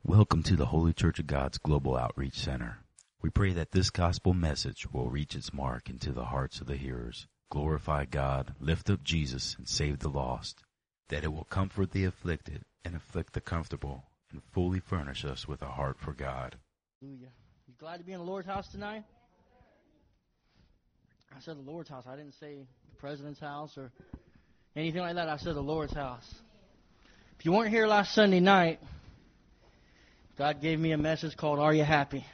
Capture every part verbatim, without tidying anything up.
Welcome to the Holy Church of God's Global Outreach Center. We pray that this gospel message will reach its mark into the hearts of the hearers, glorify God, lift up Jesus, and save the lost, that it will comfort the afflicted and afflict the comfortable, and fully furnish us with a heart for God. Hallelujah. You glad to be in the Lord's house tonight? I said the Lord's house. I didn't say the president's house or anything like that. I said the Lord's house. If you weren't here last Sunday night, God gave me a message called Are You Happy?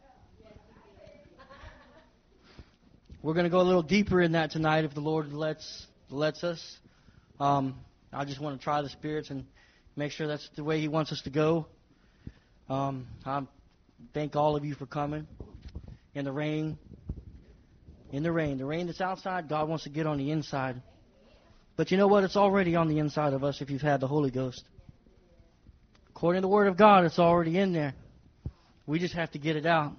We're going to go a little deeper in that tonight if the Lord lets lets us. Um, I just want to try the spirits and make sure that's the way He wants us to go. Um, I thank all of you for coming. In the rain, in the rain, the rain that's outside, God wants to get on the inside. But you know what? It's already on the inside of us if you've had the Holy Ghost. According to the Word of God, it's already in there. We just have to get it out.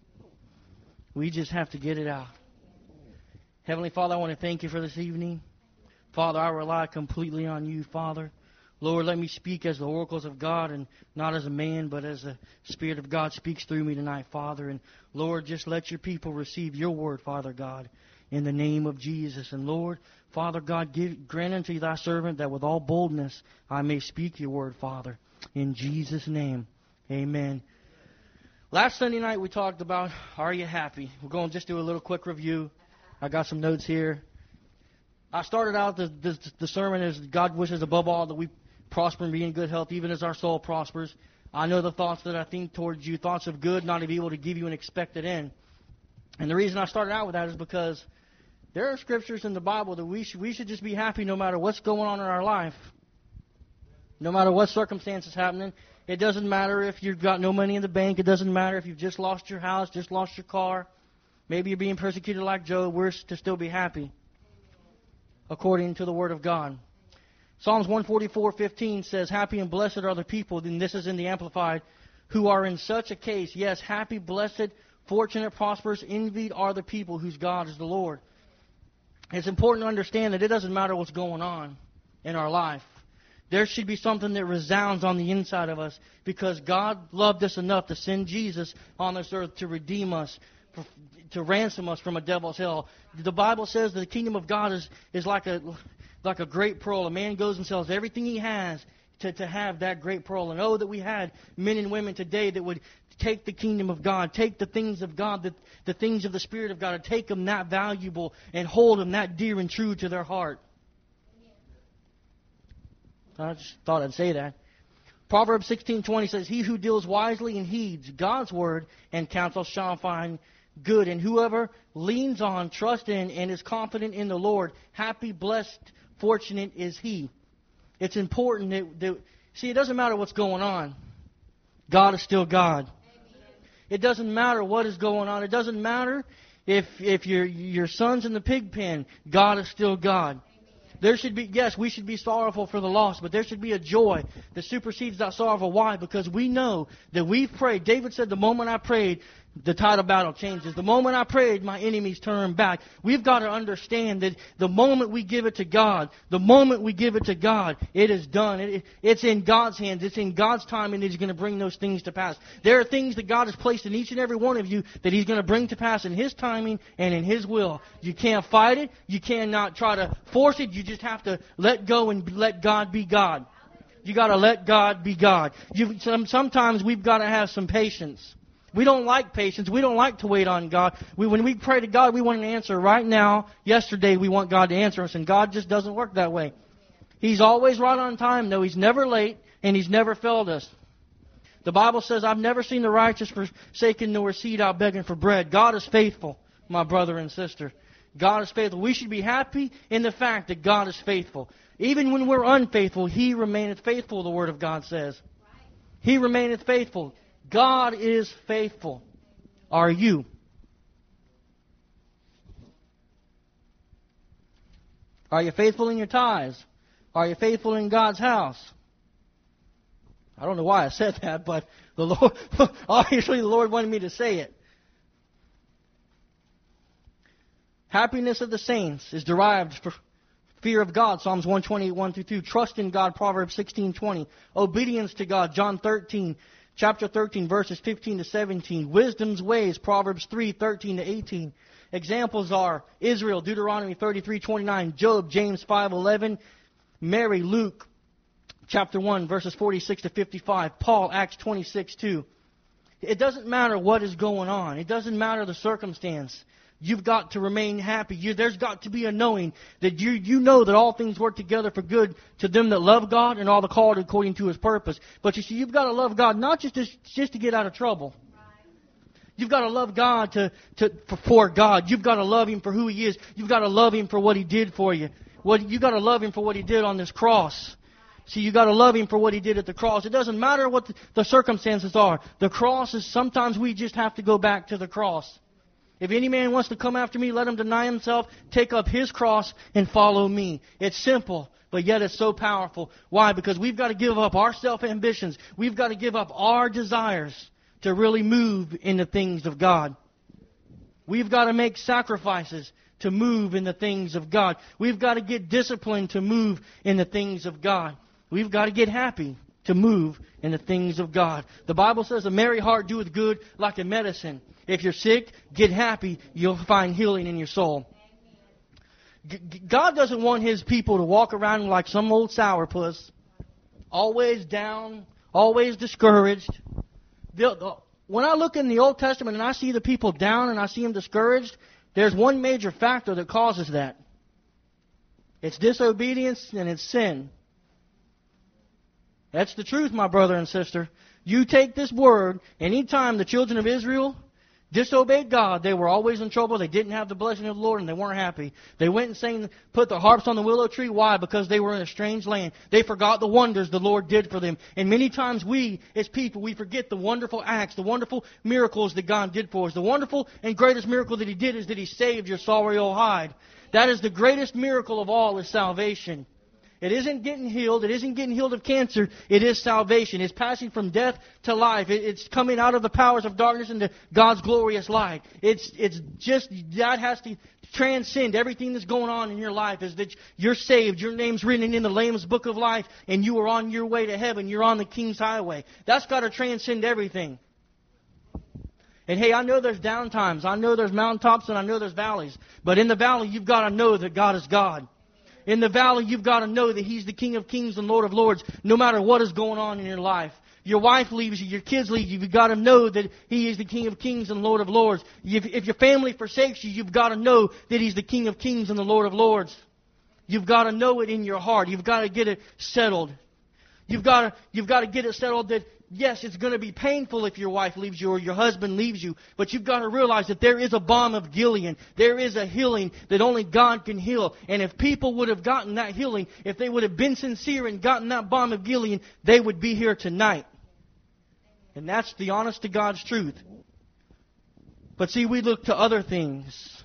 We just have to get it out. Heavenly Father, I want to thank you for this evening. Father, I rely completely on you, Father. Lord, let me speak as the oracles of God and not as a man, but as the Spirit of God speaks through me tonight, Father. And Lord, just let your people receive your word, Father God, in the name of Jesus. And Lord, Father God, give, grant unto thy servant that with all boldness I may speak your word, Father. In Jesus' name, amen. Last Sunday night we talked about, are you happy? We're going to just do a little quick review. I got some notes here. I started out the, the, the sermon as God wishes above all that we prosper and be in good health, even as our soul prospers. I know the thoughts that I think towards you, thoughts of good, not of evil, to give you an expected end. And the reason I started out with that is because there are scriptures in the Bible that we should, we should just be happy no matter what's going on in our life. No matter what circumstances happening. It doesn't matter if you've got no money in the bank. It doesn't matter if you've just lost your house, just lost your car. Maybe you're being persecuted like Job. We're to still be happy, according to the Word of God. Psalms one forty-four fifteen says, happy and blessed are the people, and this is in the Amplified, who are in such a case. Yes, happy, blessed, fortunate, prosperous, envied are the people whose God is the Lord. It's important to understand that it doesn't matter what's going on in our life. There should be something that resounds on the inside of us because God loved us enough to send Jesus on this earth to redeem us, to ransom us from a devil's hell. The Bible says that the kingdom of God is, is like a like a great pearl. A man goes and sells everything he has to, to have that great pearl. And oh, that we had men and women today that would take the kingdom of God, take the things of God, the, the things of the Spirit of God, and take them that valuable and hold them that dear and true to their heart. I just thought I'd say that. Proverbs sixteen twenty says, he who deals wisely and heeds God's word and counsel shall find good. And whoever leans on, trusts in, and is confident in the Lord, happy, blessed, fortunate is he. It's important that, that see, it doesn't matter what's going on. God is still God. It doesn't matter what is going on. It doesn't matter if if your your son's in the pig pen. God is still God. There should be, yes, we should be sorrowful for the lost, but there should be a joy that supersedes that sorrow. Why? Because we know that we've prayed. David said, the moment I prayed, the tide of battle changes. The moment I prayed, my enemies turn back. We've got to understand that the moment we give it to God, the moment we give it to God, it is done. It, it's in God's hands. It's in God's time, and He's going to bring those things to pass. There are things that God has placed in each and every one of you that He's going to bring to pass in His timing and in His will. You can't fight it. You cannot try to force it. You just have to let go and let God be God. You got to let God be God. You, some, sometimes we've got to have some patience. We don't like patience. We don't like to wait on God. We, when we pray to God, we want an answer right now. Yesterday, we want God to answer us, and God just doesn't work that way. He's always right on time, though. He's never late, and He's never failed us. The Bible says, I've never seen the righteous forsaken nor seed out begging for bread. God is faithful, my brother and sister. God is faithful. We should be happy in the fact that God is faithful. Even when we're unfaithful, He remaineth faithful, the Word of God says. He remaineth faithful. God is faithful. Are you? Are you faithful in your tithes? Are you faithful in God's house? I don't know why I said that, but the Lord, obviously the Lord wanted me to say it. Happiness of the saints is derived from fear of God, Psalms one twenty-eight, one through two. Trust in God, Proverbs sixteen twenty. Obedience to God, John thirteen. chapter thirteen, verses fifteen to seventeen. Wisdom's ways, Proverbs three, thirteen to eighteen. Examples are Israel, Deuteronomy thirty-three, twenty-nine. Job, James five, eleven. Mary, Luke, chapter one, verses forty-six to fifty-five. Paul, Acts twenty-six, two. It doesn't matter what is going on. It doesn't matter the circumstance. You've got to remain happy. You, there's got to be a knowing that you, you know that all things work together for good to them that love God and all the called according to His purpose. But you see, you've got to love God not just to, just to get out of trouble. You've got to love God to, to for, for God. You've got to love Him for who He is. You've got to love Him for what He did for you. What you've got to love Him for what He did on this cross. See, you've got to love Him for what He did at the cross. It doesn't matter what the, the circumstances are. The cross is, sometimes we just have to go back to the cross. If any man wants to come after me, let him deny himself, take up his cross, and follow me. It's simple, but yet it's so powerful. Why? Because we've got to give up our self-ambitions. We've got to give up our desires to really move in the things of God. We've got to make sacrifices to move in the things of God. We've got to get disciplined to move in the things of God. We've got to get happy to move in the things of God. The Bible says a merry heart doeth good like a medicine. If you're sick, get happy. You'll find healing in your soul. G- God doesn't want His people to walk around like some old sourpuss, always down, always discouraged. The, the, when I look in the Old Testament and I see the people down and I see them discouraged, there's one major factor that causes that. It's disobedience and it's sin. That's the truth, my brother and sister. You take this word, anytime the children of Israel disobeyed God, they were always in trouble. They didn't have the blessing of the Lord and they weren't happy. They went and sang, put the harps on the willow tree. Why? Because they were in a strange land. They forgot the wonders the Lord did for them. And many times we, as people, we forget the wonderful acts, the wonderful miracles that God did for us. The wonderful and greatest miracle that He did is that He saved your sorry old hide. That is the greatest miracle of all, is salvation. It isn't getting healed. It isn't getting healed of cancer. It is salvation. It's passing from death to life. It's coming out of the powers of darkness into God's glorious light. It's it's just, that has to transcend everything that's going on in your life, is that you're saved. Your name's written in the Lamb's Book of Life, and you are on your way to heaven. You're on the King's Highway. That's got to transcend everything. And hey, I know there's down times. I know there's mountaintops and I know there's valleys. But in the valley, you've got to know that God is God. In the valley, you've got to know that He's the King of Kings and Lord of Lords, no matter what is going on in your life. Your wife leaves you, your kids leave you, you've got to know that He is the King of Kings and Lord of Lords. If, if your family forsakes you, you've got to know that He's the King of Kings and the Lord of Lords. You've got to know it in your heart. You've got to get it settled. You've got to, you've got to get it settled that, yes, it's going to be painful if your wife leaves you or your husband leaves you, but you've got to realize that there is a balm of Gilead. There is a healing that only God can heal. And if people would have gotten that healing, if they would have been sincere and gotten that balm of Gilead, they would be here tonight. And that's the honest to God's truth. But see, we look to other things.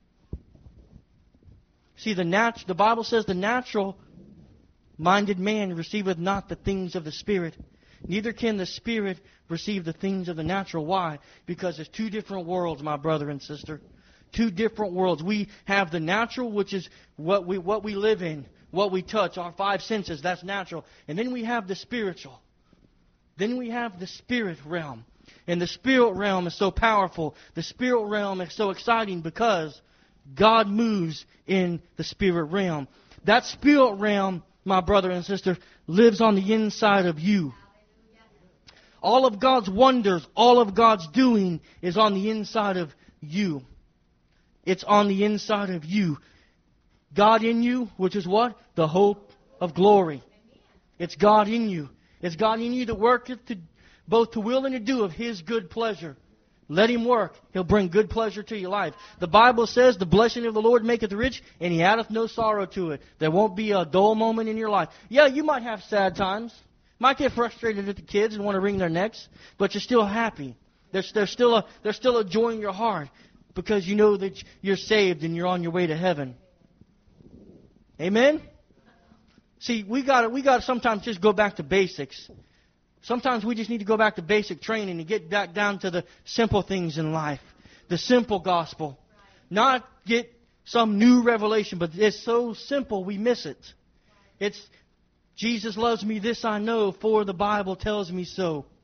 See, the nat- the Bible says the natural minded man receiveth not the things of the Spirit. Neither can the Spirit receive the things of the natural. Why? Because there's two different worlds, my brother and sister. Two different worlds. We have the natural, which is what we what we live in, what we touch, our five senses. That's natural. And then we have the spiritual. Then we have the spirit realm. And the spirit realm is so powerful. The spirit realm is so exciting because God moves in the spirit realm. That spirit realm, my brother and sister, lives on the inside of you. All of God's wonders, all of God's doing is on the inside of you. It's on the inside of you. God in you, which is what? The hope of glory. It's God in you. It's God in you that worketh to, both to will and to do of His good pleasure. Let Him work. He'll bring good pleasure to your life. The Bible says, the blessing of the Lord maketh rich, and He addeth no sorrow to it. There won't be a dull moment in your life. Yeah, you might have sad times. Might get frustrated at the kids and want to wring their necks, but you're still happy. There's, there's, still a, there's still a joy in your heart because you know that you're saved and you're on your way to heaven. Amen? See, we got we got to sometimes just go back to basics. Sometimes we just need to go back to basic training and get back down to the simple things in life. The simple gospel. Not get some new revelation, but it's so simple we miss it. It's, Jesus loves me, this I know, for the Bible tells me so.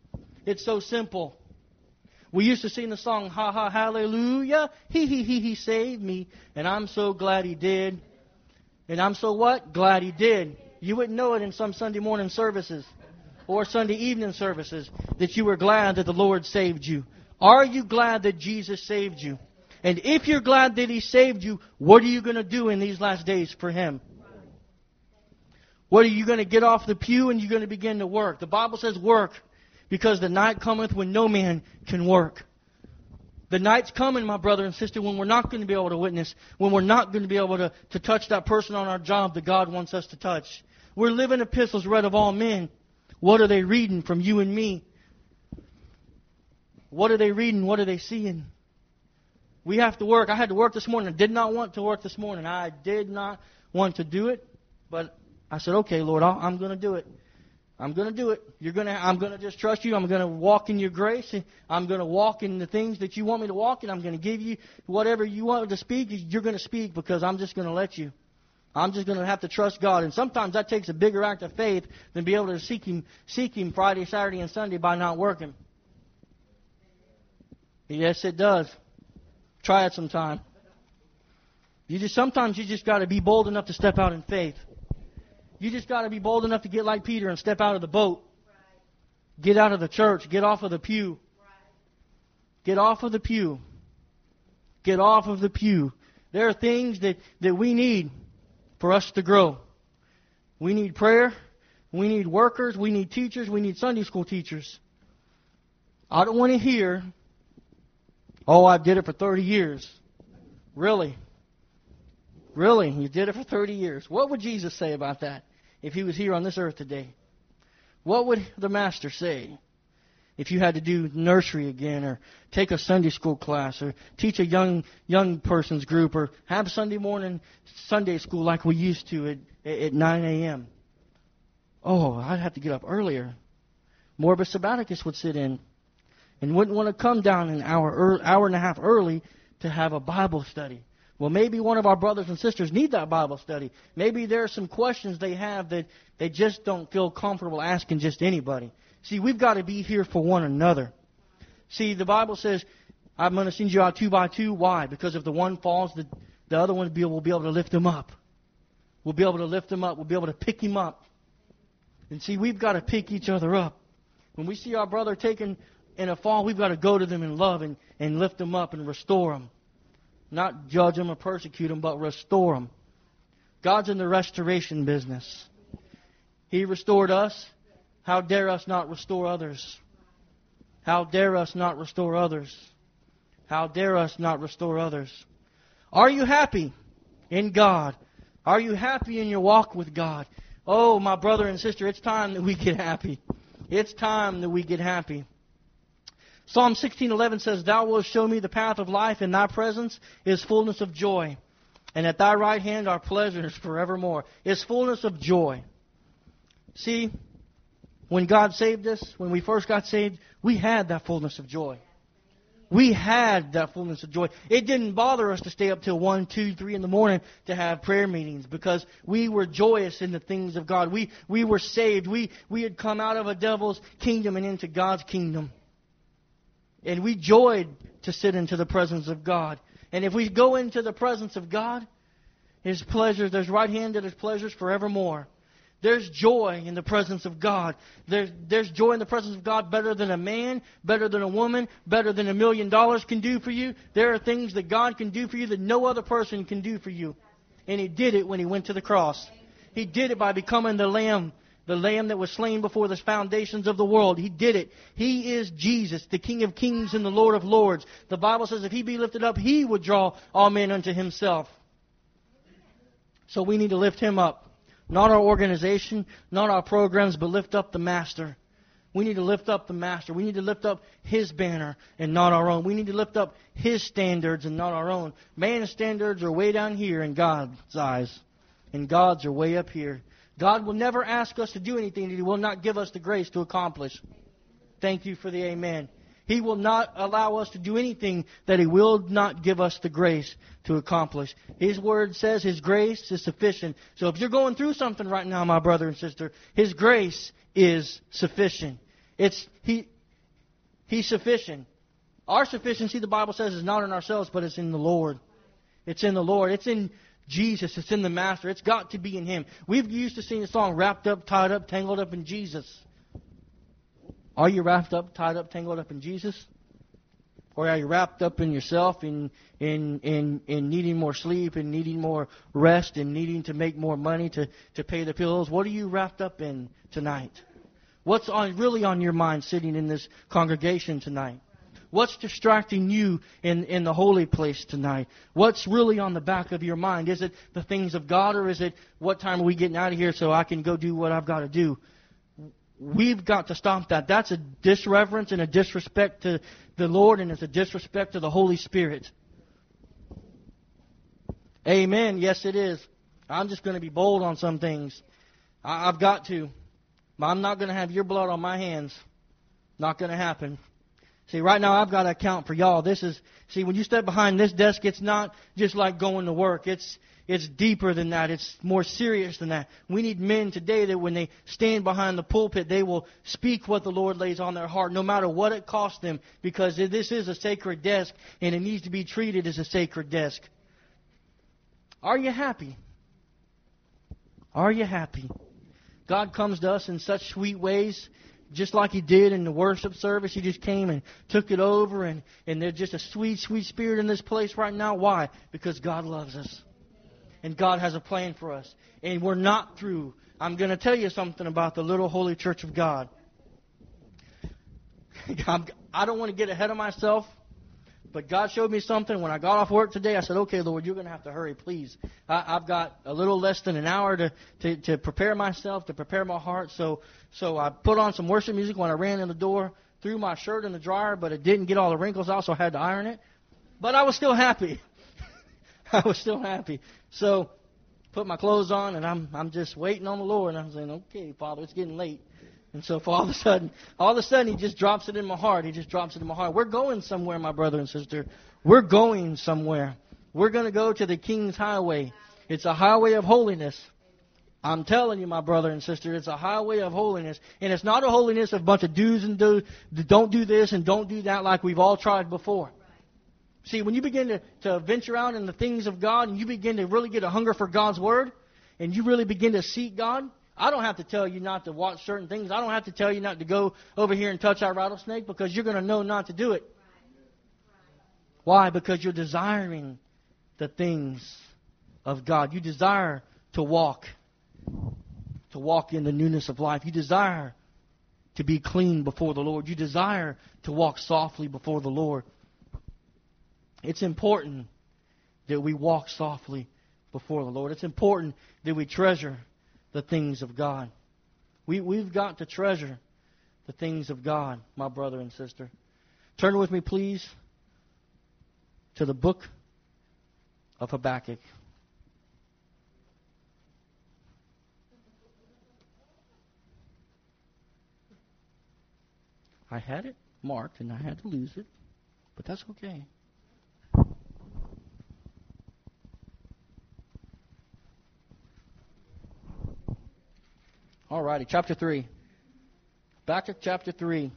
It's so simple. We used to sing the song, ha ha hallelujah, he he he he saved me, and I'm so glad he did. And I'm so what? Glad he did. You wouldn't know it in some Sunday morning services or Sunday evening services that you were glad that the Lord saved you. Are you glad that Jesus saved you? And if you're glad that He saved you, what are you going to do in these last days for Him? What are you going to get off the pew and you're going to begin to work? The Bible says work, because the night cometh when no man can work. The night's coming, my brother and sister, when we're not going to be able to witness, when we're not going to be able to, to touch that person on our job that God wants us to touch. We're living epistles read of all men. What are they reading from you and me? What are they reading? What are they seeing? We have to work. I had to work this morning. I did not want to work this morning. I did not want to do it. But I said, okay, Lord, I'll, I'm going to do it. I'm going to do it. You're going to. I'm going to just trust you. I'm going to walk in your grace. I'm going to walk in the things that you want me to walk in. I'm going to give you whatever you want to speak. You're going to speak because I'm just going to let you. I'm just going to have to trust God. And sometimes that takes a bigger act of faith than be able to seek Him, seek Him Friday, Saturday, and Sunday by not working. Yes, it does. Try it sometime. You just sometimes you just got to be bold enough to step out in faith. You just got to be bold enough to get like Peter and step out of the boat. Right. Get out of the church. Get off of the pew. Right. Get off of the pew. Get off of the pew. There are things that, that we need for us to grow. We need prayer. We need workers. We need teachers. We need Sunday school teachers. I don't want to hear, oh, I did it for thirty years. Really? Really? You did it for thirty years. What would Jesus say about that if He was here on this earth today? What would the Master say if you had to do nursery again, or take a Sunday school class, or teach a young young person's group, or have Sunday morning Sunday school like we used to at, at nine a.m.? Oh, I'd have to get up earlier. Morbus Sabbaticus would sit in and wouldn't want to come down an hour, hour and a half early to have a Bible study. Well, maybe one of our brothers and sisters need that Bible study. Maybe there are some questions they have that they just don't feel comfortable asking just anybody. See, we've got to be here for one another. See, the Bible says, I'm going to send you out two by two. Why? Because if the one falls, the, the other one will be able to lift him up. We'll be able to lift him up. We'll be able to pick him up. And see, we've got to pick each other up. When we see our brother taken in a fall, we've got to go to them in love and, and lift them up and restore them. Not judge them or persecute them, but restore them. God's in the restoration business. He restored us. How dare us not restore others? How dare us not restore others? How dare us not restore others? Are you happy in God? Are you happy in your walk with God? Oh, my brother and sister, it's time that we get happy. It's time that we get happy. Psalm sixteen eleven says, Thou wilt show me the path of life. In Thy presence is fullness of joy. And at Thy right hand are pleasures forevermore. It's fullness of joy. See, when God saved us, when we first got saved, we had that fullness of joy. We had that fullness of joy. It didn't bother us to stay up till one, two, three in the morning to have prayer meetings because we were joyous in the things of God. We we were saved. We, we had come out of a devil's kingdom and into God's kingdom. And we joyed to sit into the presence of God. And if we go into the presence of God, His pleasures, there's right hand that His pleasures forevermore. There's joy in the presence of God. There's, there's joy in the presence of God better than a man, better than a woman, better than a million dollars can do for you. There are things that God can do for you that no other person can do for you. And He did it when He went to the cross. He did it by becoming the Lamb. The Lamb that was slain before the foundations of the world. He did it. He is Jesus, the King of kings and the Lord of lords. The Bible says if He be lifted up, He would draw all men unto Himself. So we need to lift Him up. Not our organization, not our programs, but lift up the Master. We need to lift up the Master. We need to lift up His banner and not our own. We need to lift up His standards and not our own. Man's standards are way down here in God's eyes. And God's are way up here. God will never ask us to do anything that He will not give us the grace to accomplish. Thank you for the amen. He will not allow us to do anything that He will not give us the grace to accomplish. His Word says His grace is sufficient. So if you're going through something right now, my brother and sister, His grace is sufficient. It's He. He's sufficient. Our sufficiency, the Bible says, is not in ourselves, but it's in the Lord. It's in the Lord. It's in Jesus. It's in the Master. It's got to be in Him. We've used to sing the song, wrapped up, tied up, tangled up in Jesus. Are you wrapped up, tied up, tangled up in Jesus? Or are you wrapped up in yourself, in, in, in, in needing more sleep, and needing more rest, and needing to make more money to, to pay the bills? What are you wrapped up in tonight? What's on, really on your mind sitting in this congregation tonight? What's distracting you in, in the holy place tonight? What's really on the back of your mind? Is it the things of God, or is it what time are we getting out of here so I can go do what I've got to do? We've got to stop that. That's a disreverence and a disrespect to the Lord, and it's a disrespect to the Holy Spirit. Amen. Yes, it is. I'm just going to be bold on some things. I, I've got to. But I'm not going to have your blood on my hands. Not going to happen. See, right now I've got to account for y'all. This is, see, when you step behind this desk, it's not just like going to work. It's It's deeper than that. It's more serious than that. We need men today that when they stand behind the pulpit, they will speak what the Lord lays on their heart, no matter what it costs them, because this is a sacred desk, and it needs to be treated as a sacred desk. Are you happy? Are you happy? God comes to us in such sweet ways, just like He did in the worship service. He just came and took it over, and, and there's just a sweet, sweet spirit in this place right now. Why? Because God loves us. And God has a plan for us. And we're not through. I'm going to tell you something about the little holy church of God. I don't want to get ahead of myself, but God showed me something when I got off work today. I said, okay, Lord, you're going to have to hurry, please. I, I've got a little less than an hour to, to, to prepare myself, to prepare my heart. So, so I put on some worship music when I ran in the door, threw my shirt in the dryer, but it didn't get all the wrinkles out, so I had to iron it. But I was still happy. I was still happy. So, put my clothes on, and I'm I'm just waiting on the Lord. And I'm saying, okay, Father, it's getting late. And so, for all of a sudden, all of a sudden, He just drops it in my heart. He just drops it in my heart. We're going somewhere, my brother and sister. We're going somewhere. We're going to go to the King's Highway. It's a highway of holiness. I'm telling you, my brother and sister, it's a highway of holiness. And it's not a holiness of a bunch of do's and do, don't do this and don't do that like we've all tried before. See, when you begin to, to venture out in the things of God, and you begin to really get a hunger for God's Word, and you really begin to seek God, I don't have to tell you not to watch certain things. I don't have to tell you not to go over here and touch that rattlesnake, because you're going to know not to do it. Why? Because you're desiring the things of God. You desire to walk, to walk in the newness of life. You desire to be clean before the Lord. You desire to walk softly before the Lord. It's important that we walk softly before the Lord. It's important that we treasure the things of God. We, we've got to treasure the things of God, my brother and sister. Turn with me, please, to the book of Habakkuk. I had it marked, and I had to lose it, but that's okay. All righty, chapter three. Habakkuk chapter three.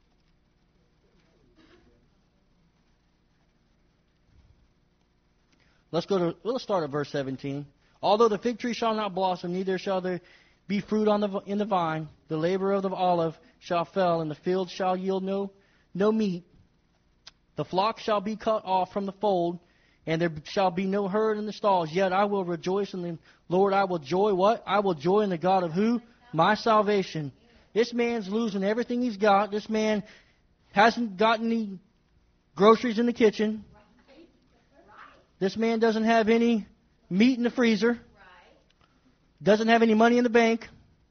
Let's go to. Let's start at verse seventeen. Although the fig tree shall not blossom, neither shall there be fruit on the in the vine, the labor of the olive shall fail, and the field shall yield no no meat. The flock shall be cut off from the fold, and there shall be no herd in the stalls. Yet I will rejoice in the Lord. I will joy. What? I will joy in the God of who? My salvation. This man's losing everything he's got. This man hasn't got any groceries in the kitchen. This man doesn't have any meat in the freezer. Doesn't have any money in the bank.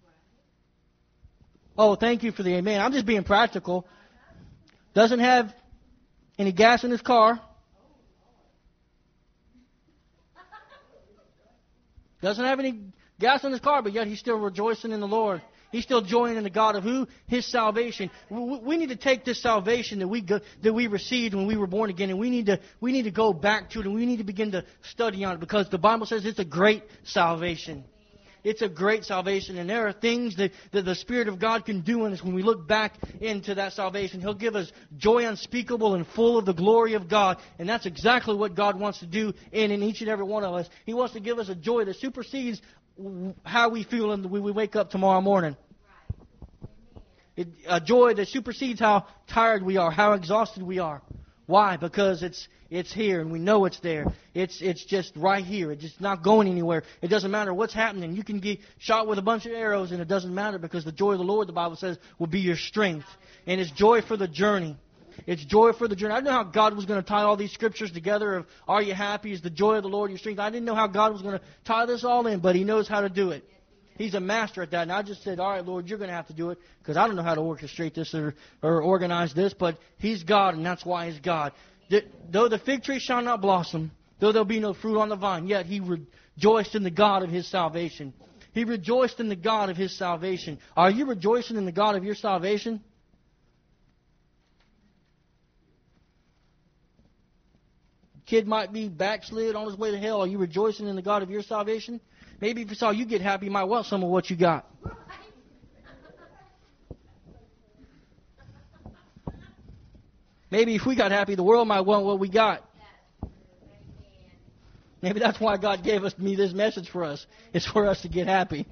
Oh, thank you for the amen. I'm just being practical. Doesn't have any gas in his car. Doesn't have any gas in his car, but yet he's still rejoicing in the Lord. He's still joying in the God of who? His salvation. We need to take this salvation that we go, that we received when we were born again, and we need to we need to go back to it, and we need to begin to study on it, because the Bible says it's a great salvation. it's a great salvation. And there are things that, that the Spirit of God can do in us when we look back into that salvation. He'll give us joy unspeakable and full of the glory of God. And that's exactly what God wants to do in, in each and every one of us. He wants to give us a joy that supersedes how we feel when we wake up tomorrow morning. It, a joy that supersedes how tired we are, how exhausted we are. Why? Because it's it's here and we know it's there. It's it's just right here. It's just not going anywhere. It doesn't matter what's happening. You can get shot with a bunch of arrows and it doesn't matter, because the joy of the Lord, the Bible says, will be your strength. And it's joy for the journey. It's joy for the journey. I didn't know how God was going to tie all these scriptures together of, are you happy? Is the joy of the Lord your strength? I didn't know how God was going to tie this all in, but He knows how to do it. He's a master at that. And I just said, all right, Lord, you're going to have to do it, because I don't know how to orchestrate this or, or organize this, but He's God, and that's why He's God. Though the fig tree shall not blossom, though there be no fruit on the vine, yet He rejoiced in the God of His salvation. He rejoiced in the God of His salvation. Are you rejoicing in the God of your salvation? Kid might be backslid on his way to hell. Are you rejoicing in the God of your salvation? Maybe if He saw you get happy, He might want some of what you got. Maybe if we got happy, the world might want what we got. Maybe that's why God gave us me this message for us. It's for us to get happy.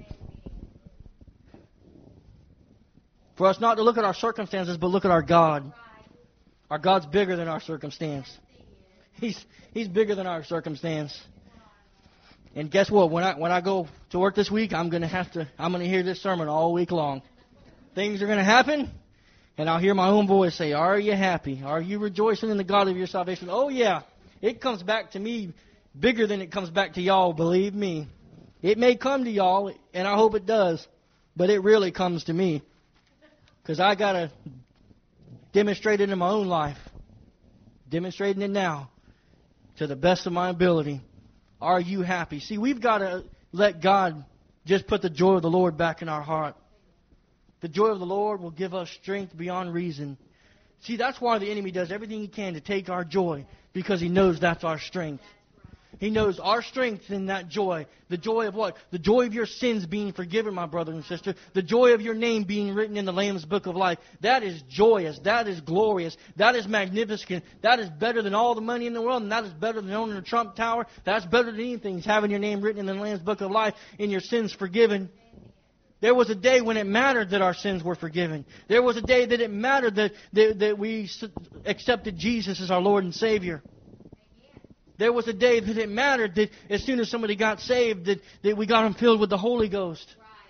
For us not to look at our circumstances, but look at our God. Our God's bigger than our circumstance. He's He's bigger than our circumstance. And guess what? When I when I go to work this week, I'm gonna have to I'm gonna hear this sermon all week long. Things are gonna happen, and I'll hear my own voice say, "Are you happy? Are you rejoicing in the God of your salvation?" Oh yeah, it comes back to me bigger than it comes back to y'all. Believe me, it may come to y'all, and I hope it does, but it really comes to me, because I gotta demonstrate it in my own life, demonstrating it now to the best of my ability. Are you happy? See, we've got to let God just put the joy of the Lord back in our heart. The joy of the Lord will give us strength beyond reason. See, that's why the enemy does everything he can to take our joy, because he knows that's our strength. He knows our strength in that joy. The joy of what? The joy of your sins being forgiven, my brother and sister. The joy of your name being written in the Lamb's Book of Life. That is joyous. That is glorious. That is magnificent. That is better than all the money in the world. And that is better than owning a Trump Tower. That's better than anything. It's having your name written in the Lamb's Book of Life and your sins forgiven. There was a day when it mattered that our sins were forgiven. There was a day that it mattered that, that, that we accepted Jesus as our Lord and Savior. There was a day that it mattered that as soon as somebody got saved, that, that we got them filled with the Holy Ghost.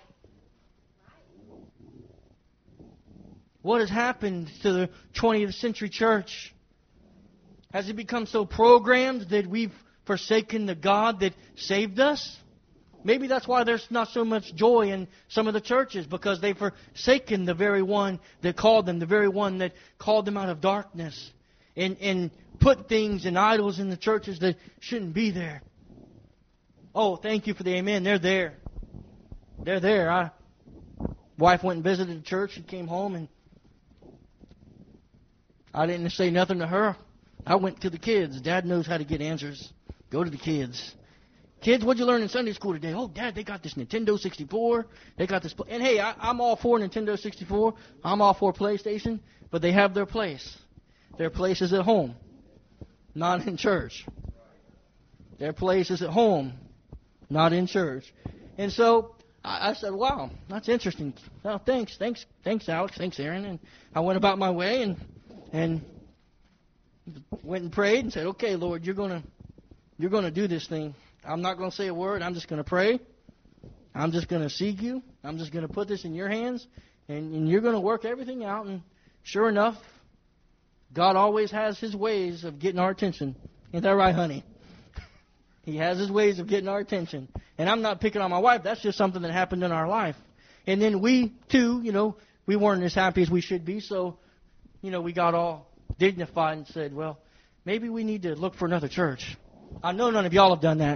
What has happened to the twentieth century church? Has it become so programmed that we've forsaken the God that saved us? Maybe that's why there's not so much joy in some of the churches, because they've forsaken the very one that called them, the very one that called them out of darkness, and, and put things and idols in the churches that shouldn't be there. Oh, thank you for the amen. They're there. They're there. I, wife went and visited the church and came home, and I didn't say nothing to her. I went to the kids. Dad knows how to get answers. Go to the kids. Kids, what'd you learn in Sunday school today? Oh, Dad, they got this Nintendo sixty-four. They got this. And hey, I, I'm all for Nintendo sixty-four. I'm all for PlayStation. But they have their place. Their place is at home, not in church. Their place is at home, not in church. And so I, I said, wow, that's interesting. Well, thanks, thanks, thanks, Alex. Thanks, Aaron. And I went about my way and and went and prayed and said, okay, Lord, you're gonna you're gonna do this thing. I'm not going to say a word. I'm just going to pray. I'm just going to seek you. I'm just going to put this in your hands. And, and you're going to work everything out. And sure enough, God always has His ways of getting our attention. Ain't that right, honey? He has His ways of getting our attention. And I'm not picking on my wife. That's just something that happened in our life. And then we, too, you know, we weren't as happy as we should be. So, you know, we got all dignified and said, well, maybe we need to look for another church. I know none of y'all have done that.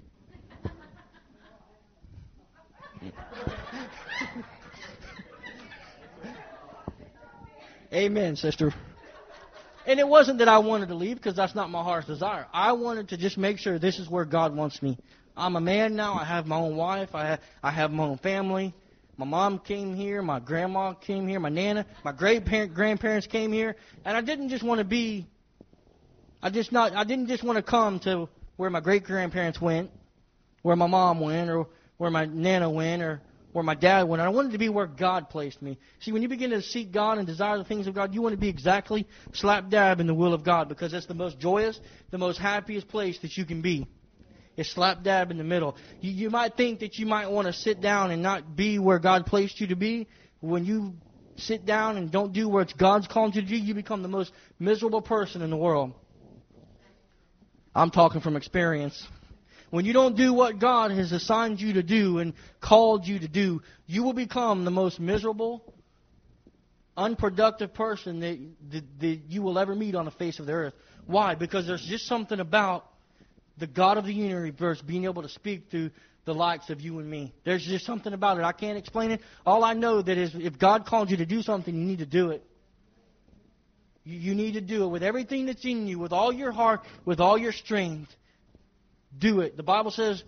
Amen, sister. And it wasn't that I wanted to leave, because that's not my heart's desire. I wanted to just make sure this is where God wants me I'm a man now. I have my own wife. I have, I have my own family. My mom came here. My grandma came here. My nana, my great parent, grandparents came here. And I didn't just want to be. I just not. I didn't just want to come to where my great grandparents went, where my mom went, or where my nana went, or where my dad went. I wanted to be where God placed me. See, when you begin to seek God and desire the things of God, you want to be exactly slap dab in the will of God, because that's the most joyous, the most happiest place that you can be. It's slap dab in the middle. You, you might think that you might want to sit down and not be where God placed you to be. When you sit down and don't do what God's called you to do, you become the most miserable person in the world. I'm talking from experience. When you don't do what God has assigned you to do and called you to do, you will become the most miserable, unproductive person that, that, that you will ever meet on the face of the earth. Why? Because there's just something about the God of the universe being able to speak through the likes of you and me. There's just something about it. I can't explain it. All I know that is if God called you to do something, you need to do it. You, you need to do it with everything that's in you, with all your heart, with all your strength. Do it. The Bible says,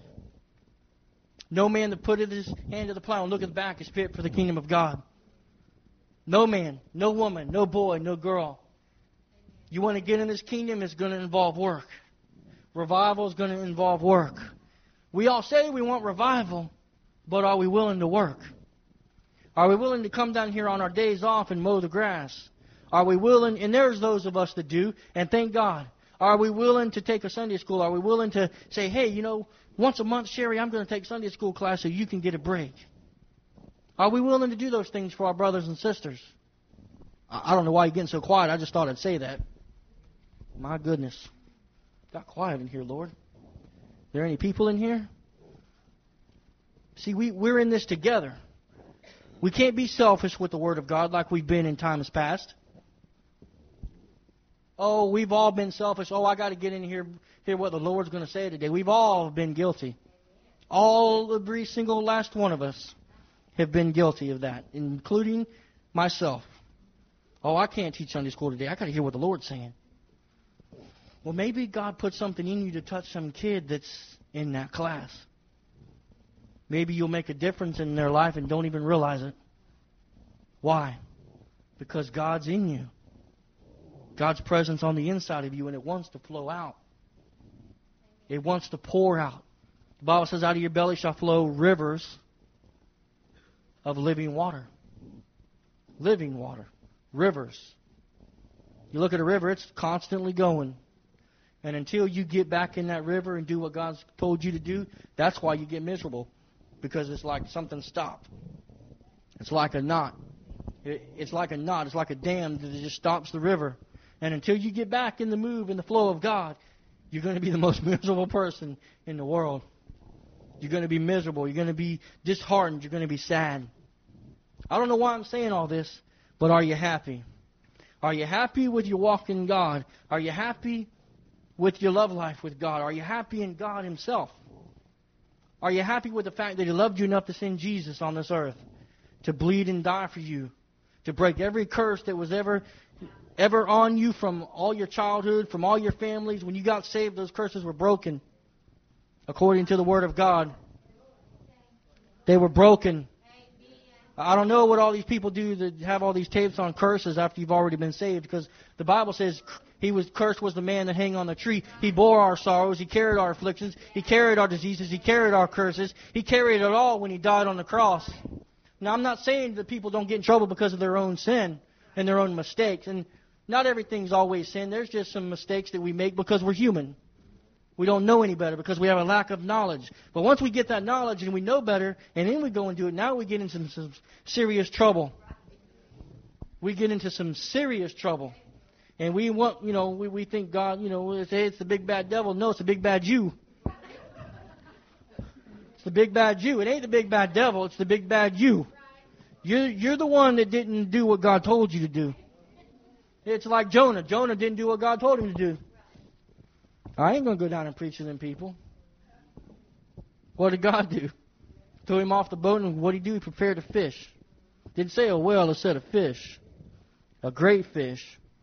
no man that putteth his hand to the plow and looketh back is fit for the kingdom of God. No man, no woman, no boy, no girl. You want to get in this kingdom, it's going to involve work. Revival is going to involve work. We all say we want revival, but are we willing to work? Are we willing to come down here on our days off and mow the grass? Are we willing, and there's those of us that do, and thank God. Are we willing to take a Sunday school? Are we willing to say, hey, you know, once a month, Sherry, I'm going to take Sunday school class so you can get a break? Are we willing to do those things for our brothers and sisters? I don't know why you're getting so quiet. I just thought I'd say that. My goodness. Got quiet in here, Lord. Are there any people in here? See, we, we're in this together. We can't be selfish with the Word of God like we've been in times past. Oh, we've all been selfish. Oh, I got to get in here, hear what the Lord's going to say today. We've all been guilty. All, every single last one of us have been guilty of that, including myself. Oh, I can't teach Sunday school today. I got to hear what the Lord's saying. Well, maybe God put something in you to touch some kid that's in that class. Maybe you'll make a difference in their life and don't even realize it. Why? Because God's in you. God's presence on the inside of you, and it wants to flow out. It wants to pour out. The Bible says, out of your belly shall flow rivers of living water. Living water. Rivers. You look at a river, it's constantly going. And until you get back in that river and do what God's told you to do, that's why you get miserable. Because it's like something stopped. It's like a knot. It's like a knot. It's like a dam that just stops the river. And until you get back in the move, in the flow of God, you're going to be the most miserable person in the world. You're going to be miserable. You're going to be disheartened. You're going to be sad. I don't know why I'm saying all this, but are you happy? Are you happy with your walk in God? Are you happy with your love life with God? Are you happy in God Himself? Are you happy with the fact that He loved you enough to send Jesus on this earth to bleed and die for you, to break every curse that was ever ever on you from all your childhood, from all your families? When you got saved, those curses were broken. According to the Word of God, they were broken. I don't know what all these people do that have all these tapes on curses after you've already been saved, because the Bible says He was cursed was the man that hung on the tree. He bore our sorrows. He carried our afflictions. He carried our diseases. He carried our curses. He carried it all when He died on the cross. Now, I'm not saying that people don't get in trouble because of their own sin and their own mistakes. And not everything's always sin. There's just some mistakes that we make because we're human. We don't know any better because we have a lack of knowledge. But once we get that knowledge and we know better, and then we go and do it, now we get into some, some serious trouble. We get into some serious trouble. And we want, you know, we, we think God, you know, we say it's the big bad devil. No, it's the big bad you. It's the big bad you. It ain't the big bad devil. It's the big bad you. You're, you're the one that didn't do what God told you to do. It's like Jonah. Jonah didn't do what God told him to do. I ain't going to go down and preach to them people. What did God do? Threw him off the boat, and what did he do? He prepared a fish. Didn't say a whale, it said a fish. A great fish.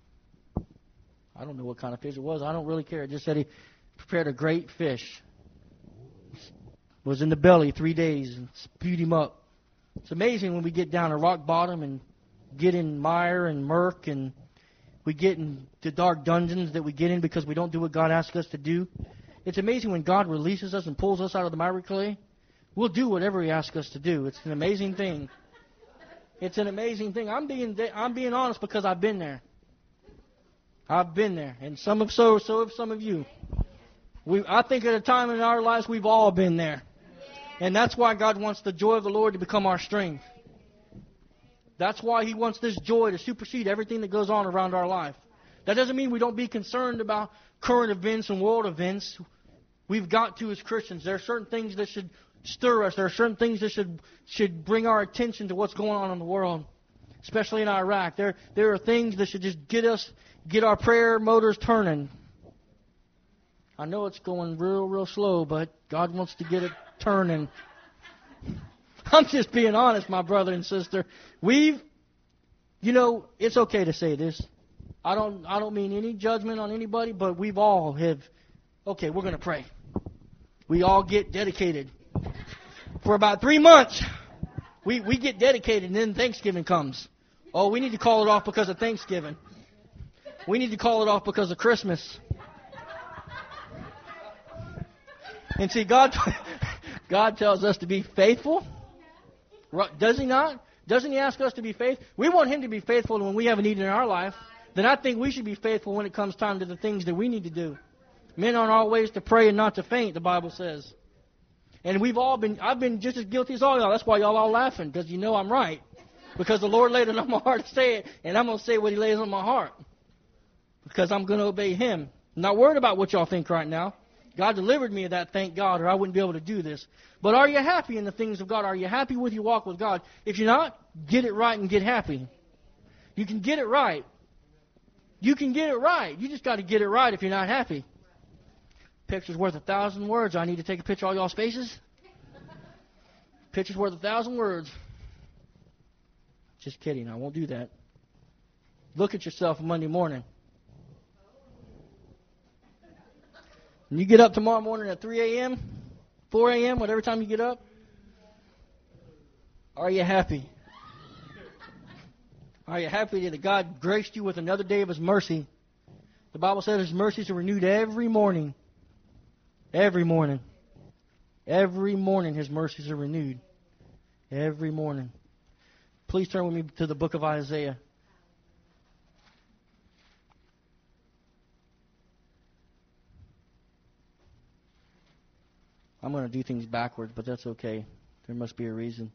I don't know what kind of fish it was. I don't really care. It just said he prepared a great fish. Was in the belly three days and spewed him up. It's amazing when we get down to rock bottom and get in mire and murk and we get in the dark dungeons that we get in because we don't do what God asks us to do. It's amazing when God releases us and pulls us out of the miry clay. We'll do whatever He asks us to do. It's an amazing thing. It's an amazing thing. I'm being I'm being honest because I've been there. I've been there, and some of so so have some of you. We I think at a time in our lives we've all been there, and that's why God wants the joy of the Lord to become our strength. That's why He wants this joy to supersede everything that goes on around our life. That doesn't mean we don't be concerned about current events and world events. We've got to as Christians. There are certain things that should stir us. There are certain things that should should bring our attention to what's going on in the world, especially in Iraq. There there are things that should just get us get our prayer motors turning. I know it's going real real slow, but God wants to get it turning. I'm just being honest, my brother and sister. We've, you know, it's okay to say this. I don't I don't mean any judgment on anybody, but we've all have. Okay, we're going to pray. We all get dedicated. For about three months, we, we get dedicated, and then Thanksgiving comes. Oh, we need to call it off because of Thanksgiving. We need to call it off because of Christmas. And see, God, God tells us to be faithful. Does He not? Doesn't He ask us to be faithful? We want Him to be faithful when we have a need in our life. Then I think we should be faithful when it comes time to the things that we need to do. Men aren't always to pray and not to faint, the Bible says. And we've all been, I've been just as guilty as all y'all. That's why y'all all laughing, because you know I'm right. Because the Lord laid it on my heart to say it, and I'm going to say what He lays on my heart. Because I'm going to obey Him. I'm not worried about what y'all think right now. God delivered me of that, thank God, or I wouldn't be able to do this. But are you happy in the things of God? Are you happy with your walk with God? If you're not, get it right and get happy. You can get it right. You can get it right. You just got to get it right if you're not happy. Picture's worth a thousand words. I need to take a picture of all y'all's faces. Picture's worth a thousand words. Just kidding. I won't do that. Look at yourself Monday morning. When you get up tomorrow morning at three a.m., four a.m., whatever time you get up, are you happy? Are you happy that God graced you with another day of His mercy? The Bible says His mercies are renewed every morning. Every morning. Every morning His mercies are renewed. Every morning. Please turn with me to the book of Isaiah. I'm going to do things backwards, but that's okay. There must be a reason.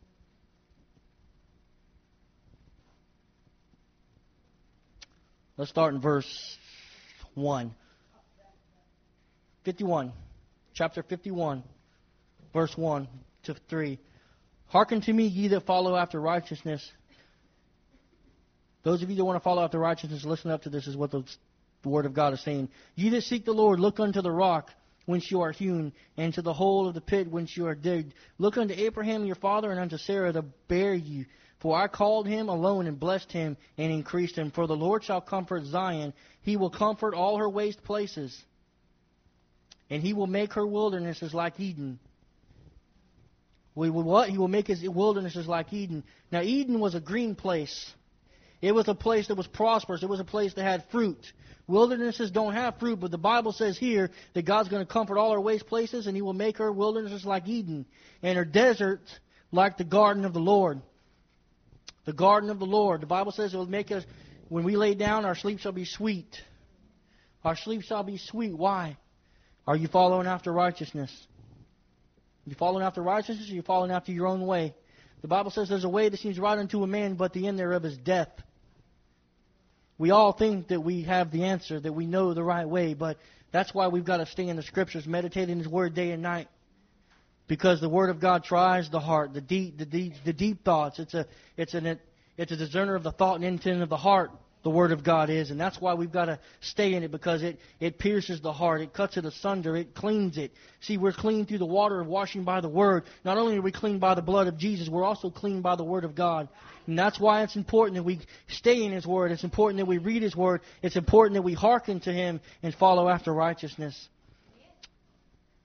Let's start in verse one. fifty-one. Chapter fifty-one. Verse one to three. Hearken to me, ye that follow after righteousness. Those of you that want to follow after righteousness, listen up to this, is what the Word of God is saying. Ye that seek the Lord, look unto the rock whence you are hewn, and to the hole of the pit whence you are digged. Look unto Abraham your father, and unto Sarah to bear you. For I called him alone, and blessed him, and increased him. For the Lord shall comfort Zion. He will comfort all her waste places. And He will make her wildernesses like Eden. We will what? He will make His wildernesses like Eden. Now, Eden was a green place. It was a place that was prosperous. It was a place that had fruit. Wildernesses don't have fruit, but the Bible says here that God's going to comfort all her waste places, and He will make her wildernesses like Eden, and her deserts like the garden of the Lord. The garden of the Lord. The Bible says it will make us, when we lay down, our sleep shall be sweet. Our sleep shall be sweet. Why? Are you following after righteousness? Are you following after righteousness, or are you following after your own way? The Bible says there's a way that seems right unto a man, but the end thereof is death. We all think that we have the answer, that we know the right way, but that's why we've got to stay in the Scriptures, meditate in His Word day and night. Because the Word of God tries the heart, the deep, the deep, the deep thoughts. It's a, it's an, it's a discerner of the thought and intent of the heart. The Word of God is, and that's why we've got to stay in it, because it, it pierces the heart, it cuts it asunder, it cleans it. See, we're clean through the water of washing by the Word. Not only are we clean by the blood of Jesus, we're also clean by the Word of God. And that's why it's important that we stay in His Word. It's important that we read His Word. It's important that we hearken to Him and follow after righteousness.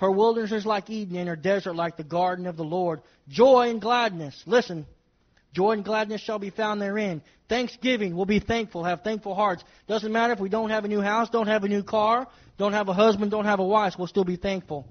Her wilderness is like Eden, and her desert like the garden of the Lord. Joy and gladness. Listen. Joy and gladness shall be found therein. Thanksgiving, we'll be thankful, have thankful hearts. Doesn't matter if we don't have a new house, don't have a new car, don't have a husband, don't have a wife, we'll still be thankful.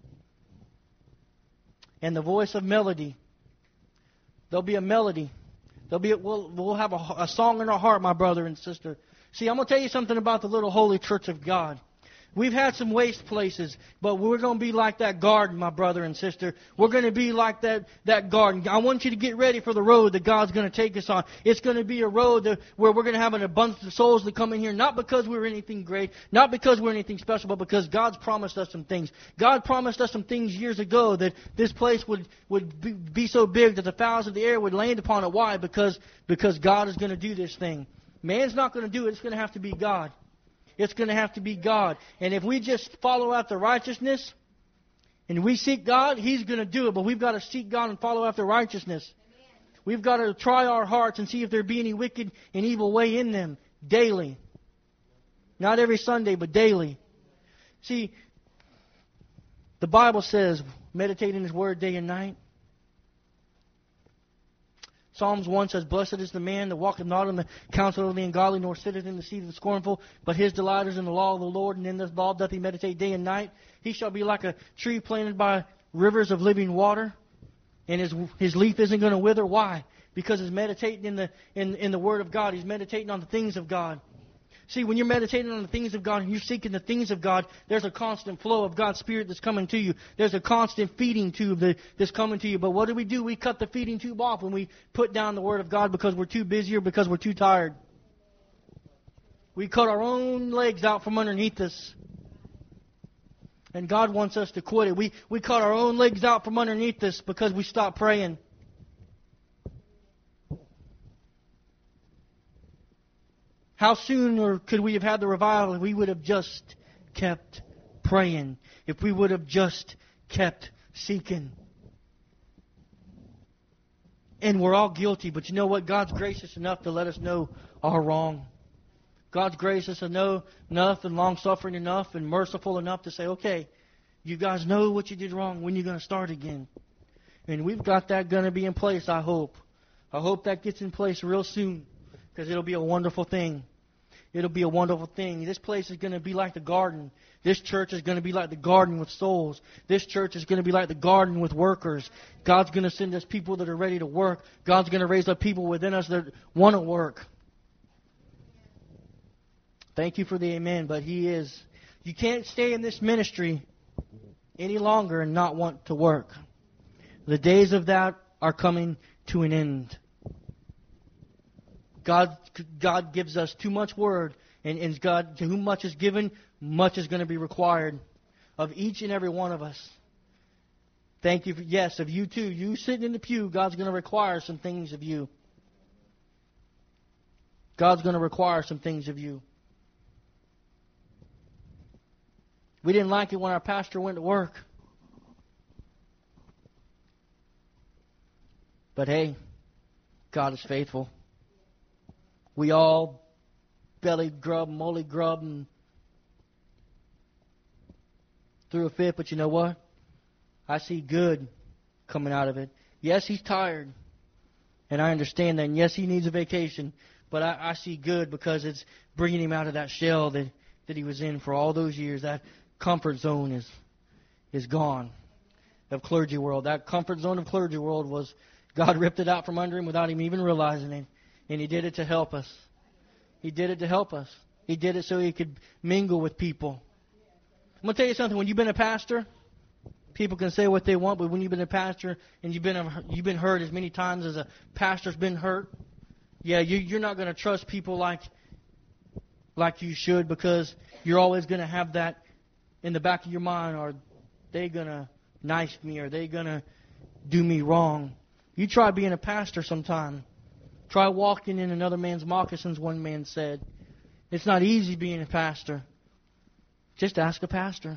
And the voice of melody. There'll be a melody. There'll be a, we'll, we'll have a, a song in our heart, my brother and sister. See, I'm going to tell you something about the little holy church of God. We've had some waste places, but we're going to be like that garden, my brother and sister. We're going to be like that, that garden. I want you to get ready for the road that God's going to take us on. It's going to be a road that, where we're going to have an abundance of souls that come in here, not because we're anything great, not because we're anything special, but because God's promised us some things. God promised us some things years ago, that this place would, would be, be so big that the fowls of the air would land upon it. Why? Because, because God is going to do this thing. Man's not going to do it. It's going to have to be God. It's going to have to be God. And if we just follow after righteousness and we seek God, He's going to do it. But we've got to seek God and follow after righteousness. Amen. We've got to try our hearts and see if there be any wicked and evil way in them daily. Not every Sunday, but daily. See, the Bible says, meditate in His Word day and night. Psalms one says, blessed is the man that walketh not in the counsel of the ungodly, nor sitteth in the seat of the scornful, but his delight is in the law of the Lord, and in this law doth he meditate day and night. He shall be like a tree planted by rivers of living water, and his his leaf isn't going to wither. Why? Because he's meditating in the in, in the Word of God. He's meditating on the things of God. See, when you're meditating on the things of God and you're seeking the things of God, there's a constant flow of God's Spirit that's coming to you. There's a constant feeding tube that, that's coming to you. But what do we do? We cut the feeding tube off when we put down the Word of God because we're too busy or because we're too tired. We cut our own legs out from underneath us. And God wants us to quit it. We, we cut our own legs out from underneath us because we stopped praying. How soon or could we have had the revival if we would have just kept praying? If we would have just kept seeking? And we're all guilty, but you know what? God's gracious enough to let us know our wrong. God's gracious enough and long-suffering enough and merciful enough to say, okay, you guys know what you did wrong. When are you going to start again? And we've got that going to be in place, I hope. I hope that gets in place real soon. Because it'll be a wonderful thing. It'll be a wonderful thing. This place is going to be like the garden. This church is going to be like the garden with souls. This church is going to be like the garden with workers. God's going to send us people that are ready to work. God's going to raise up people within us that want to work. Thank you for the amen, but He is. You can't stay in this ministry any longer and not want to work. The days of that are coming to an end. God, God gives us too much word, and, and God, to whom much is given, much is going to be required of each and every one of us. Thank you for, yes, of you too. You sitting in the pew, God's going to require some things of you. God's going to require some things of you. We didn't like it when our pastor went to work. But hey, God is faithful. We all belly grub, molly grub, and threw a fit. But you know what? I see good coming out of it. Yes, he's tired. And I understand that. And yes, he needs a vacation. But I, I see good because it's bringing him out of that shell that, that he was in for all those years. That comfort zone is is gone of clergy world. That comfort zone of clergy world was God ripped it out from under him without him even realizing it. And He did it to help us. He did it to help us. He did it so He could mingle with people. I'm going to tell you something. When you've been a pastor, people can say what they want, but when you've been a pastor and you've been a, you've been hurt as many times as a pastor's been hurt, yeah, you, you're not going to trust people like like you should, because you're always going to have that in the back of your mind. Are they going to knife me? Are they going to do me wrong? You try being a pastor sometime. Try walking in another man's moccasins, one man said. It's not easy being a pastor. Just ask a pastor.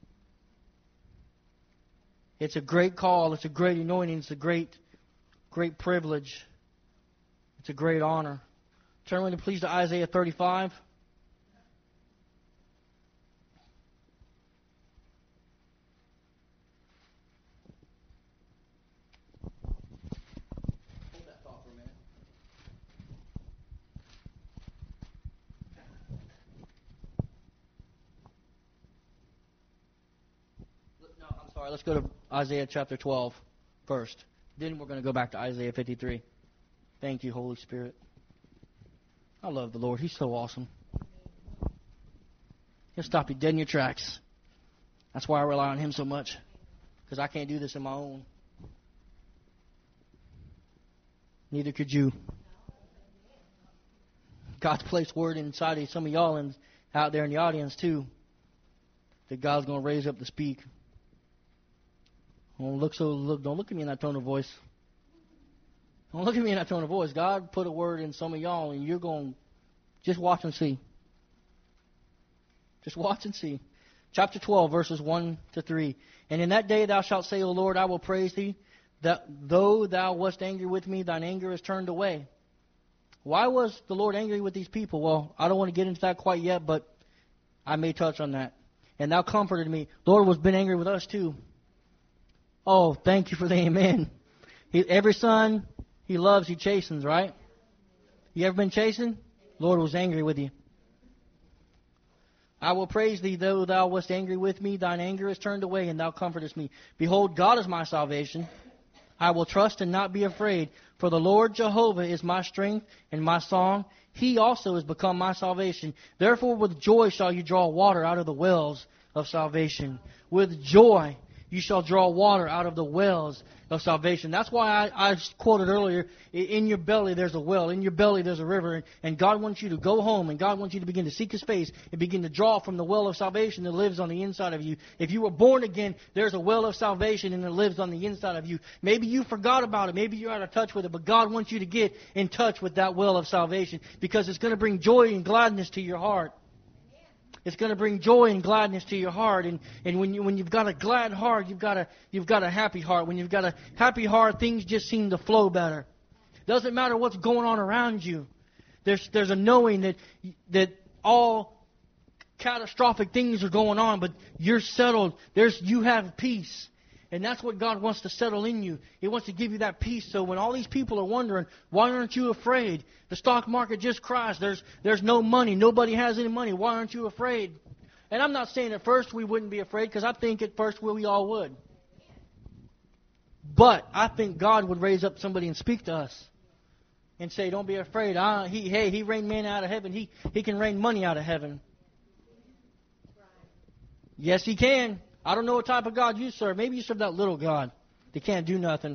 It's a great call. It's a great anointing. It's a great, great privilege. It's a great honor. Turn with me, please, to Isaiah thirty-five. Sorry, let's go to Isaiah chapter twelve first. Then we're going to go back to Isaiah fifty-three. Thank you, Holy Spirit. I love the Lord. He's so awesome. He'll stop you dead in your tracks. That's why I rely on Him so much. Because I can't do this on my own. Neither could you. God's placed word inside of some of y'all and out there in the audience too. That God's going to raise up to speak. Don't look so. Look, don't look at me in that tone of voice. Don't look at me in that tone of voice. God put a word in some of y'all, and you're going to just watch and see. Just watch and see. Chapter twelve, verses one to three. And in that day thou shalt say, O Lord, I will praise thee, that though thou wast angry with me, thine anger is turned away. Why was the Lord angry with these people? Well, I don't want to get into that quite yet, but I may touch on that. And thou comforted me. The Lord was been angry with us too. Oh, thank you for the amen. He, every son He loves, He chastens, right? You ever been chastened? Lord was angry with you. I will praise thee, though thou wast angry with me. Thine anger is turned away, and thou comfortest me. Behold, God is my salvation. I will trust and not be afraid. For the Lord Jehovah is my strength and my song. He also is become my salvation. Therefore with joy shall you draw water out of the wells of salvation. With joy you shall draw water out of the wells of salvation. That's why I, I quoted earlier, in your belly there's a well, in your belly there's a river, and, and God wants you to go home, and God wants you to begin to seek His face and begin to draw from the well of salvation that lives on the inside of you. If you were born again, there's a well of salvation and it lives on the inside of you. Maybe you forgot about it, maybe you're out of touch with it, but God wants you to get in touch with that well of salvation because it's going to bring joy and gladness to your heart. It's going to bring joy and gladness to your heart, and, and when you when you've got a glad heart, you've got a you've got a happy heart. When you've got a happy heart, things just seem to flow better. Doesn't matter what's going on around you. There's there's a knowing that that all catastrophic things are going on, but you're settled. There's you have peace. And that's what God wants to settle in you. He wants to give you that peace. So when all these people are wondering, why aren't you afraid? The stock market just crashed. There's there's no money. Nobody has any money. Why aren't you afraid? And I'm not saying at first we wouldn't be afraid, because I think at first we all would. But I think God would raise up somebody and speak to us and say, don't be afraid. I, he, hey, He rained manna out of heaven. He, he can rain money out of heaven. Yes, He can. I don't know what type of God you serve. Maybe you serve that little God that can't do nothing.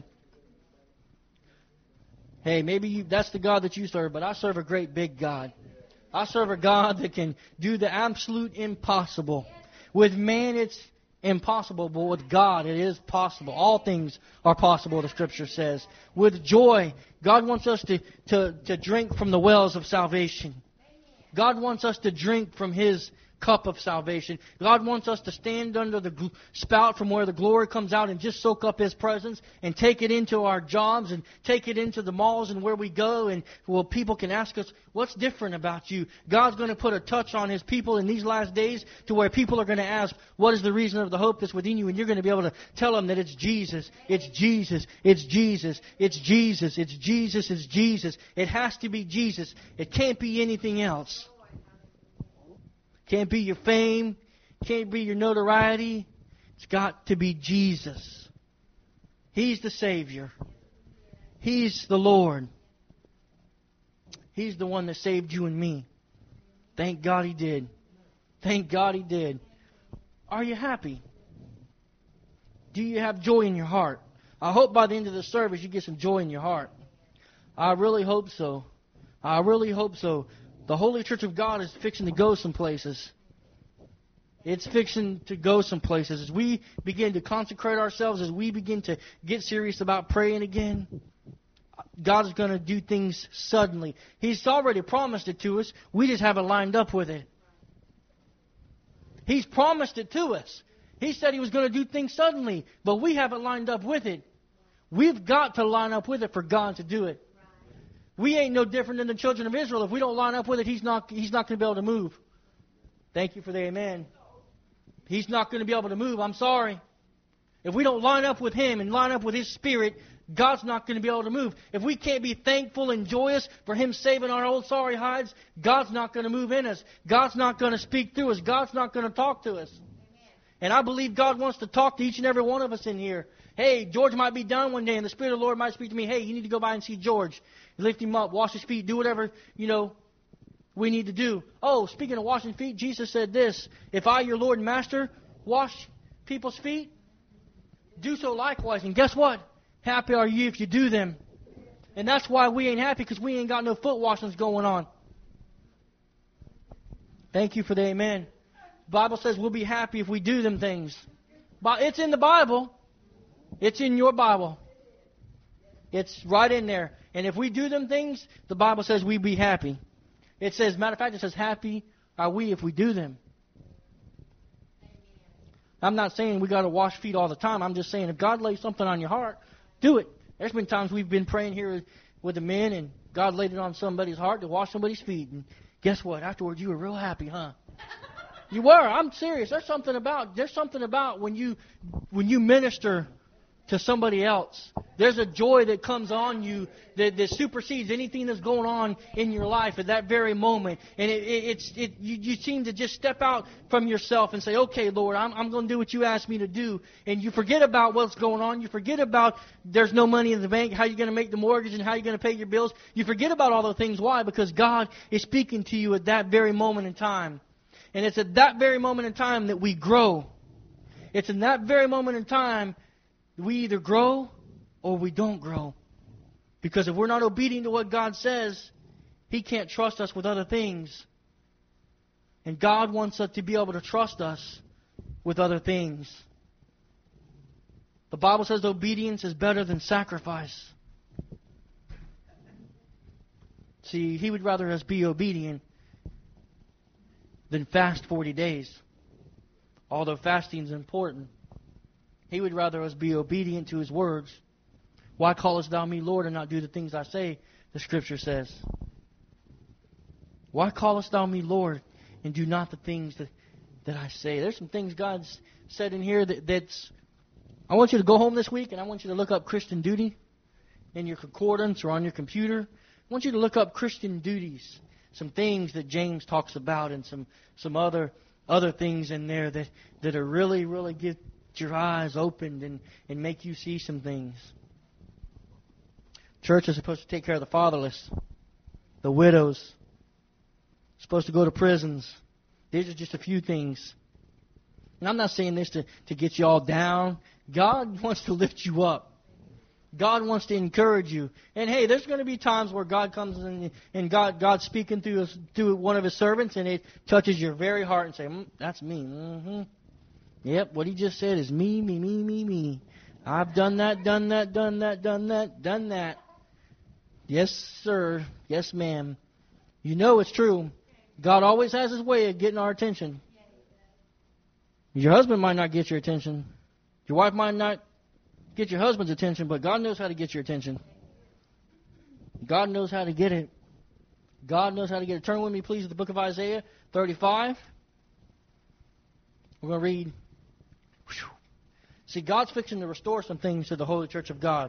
Hey, maybe you, that's the God that you serve, but I serve a great big God. I serve a God that can do the absolute impossible. With man, it's impossible, but with God, it is possible. All things are possible, the Scripture says. With joy, God wants us to, to, to drink from the wells of salvation. God wants us to drink from His cup of salvation. God wants us to stand under the gl- spout from where the glory comes out and just soak up His presence and take it into our jobs and take it into the malls and where we go, and well, people can ask us, what's different about you? God's going to put a touch on His people in these last days to where people are going to ask, what is the reason of the hope that's within you? And you're going to be able to tell them that it's Jesus, it's Jesus, it's Jesus, it's Jesus, it's Jesus, it's Jesus. It has to be Jesus. It can't be anything else. Can't be your fame. Can't be your notoriety. It's got to be Jesus. He's the Savior. He's the Lord. He's the one that saved you and me. Thank God He did. Thank God He did. Are you happy? Do you have joy in your heart? I hope by the end of the service you get some joy in your heart. I really hope so. I really hope so. The Holy Church of God is fixing to go some places. It's fixing to go some places. As we begin to consecrate ourselves, as we begin to get serious about praying again, God is going to do things suddenly. He's already promised it to us. We just haven't lined up with it. He's promised it to us. He said He was going to do things suddenly, but we haven't lined up with it. We've got to line up with it for God to do it. We ain't no different than the children of Israel. If we don't line up with it, He's not, he's not going to be able to move. Thank you for the amen. He's not going to be able to move. I'm sorry. If we don't line up with Him and line up with His Spirit, God's not going to be able to move. If we can't be thankful and joyous for Him saving our old sorry hides, God's not going to move in us. God's not going to speak through us. God's not going to talk to us. And I believe God wants to talk to each and every one of us in here. Hey, George might be done one day, and the Spirit of the Lord might speak to me. Hey, you need to go by and see George. Lift him up, wash his feet, do whatever, you know, we need to do. Oh, speaking of washing feet, Jesus said this, if I, your Lord and Master, wash people's feet, do so likewise. And guess what? Happy are you if you do them. And that's why we ain't happy, because we ain't got no foot washings going on. Thank you for the amen. The Bible says we'll be happy if we do them things. But it's in the Bible. It's in your Bible. It's right in there. And if we do them things, the Bible says we be happy. It says, matter of fact, it says, happy are we if we do them. I'm not saying we got to wash feet all the time. I'm just saying if God lays something on your heart, do it. There's been times we've been praying here with the men, and God laid it on somebody's heart to wash somebody's feet. And guess what? Afterwards, you were real happy, huh? You were. I'm serious. There's something about there's something about when you when you minister to somebody else. There's a joy that comes on you that, that supersedes anything that's going on in your life at that very moment. And it, it, it's it you, you seem to just step out from yourself and say, okay, Lord, I'm, I'm going to do what you asked me to do. And you forget about what's going on. You forget about there's no money in the bank, how you're going to make the mortgage and how you're going to pay your bills. You forget about all those things. Why? Because God is speaking to you at that very moment in time. And it's at that very moment in time that we grow. It's in that very moment in time we either grow or we don't grow. Because if we're not obedient to what God says, He can't trust us with other things. And God wants us to be able to trust us with other things. The Bible says obedience is better than sacrifice. See, He would rather us be obedient than fast forty days. Although fasting is important, He would rather us be obedient to His words. Why callest thou me Lord and not do the things I say, the Scripture says. Why callest thou me Lord and do not the things that, that I say? There's some things God's said in here that, that's... I want you to go home this week and I want you to look up Christian duty in your concordance or on your computer. I want you to look up Christian duties. Some things that James talks about and some, some other other things in there that, that are really, really get your eyes opened and, and make you see some things. Church is supposed to take care of the fatherless, the widows, supposed to go to prisons. These are just a few things. And I'm not saying this to, to get you all down. God wants to lift you up. God wants to encourage you. And hey, there's going to be times where God comes in and God God's speaking through, his, through one of His servants and it touches your very heart and say, mm, that's me. Mm-hmm. Yep, what he just said is me, me, me, me, me. I've done that, done that, done that, done that, done that. Yes, sir. Yes, ma'am. You know it's true. God always has His way of getting our attention. Your husband might not get your attention. Your wife might not get your husband's attention, but God knows how to get your attention. God knows how to get it. God knows how to get it. Turn with me, please, to the book of Isaiah thirty-five. We're going to read. Whew. See, God's fixing to restore some things to the Holy Church of God.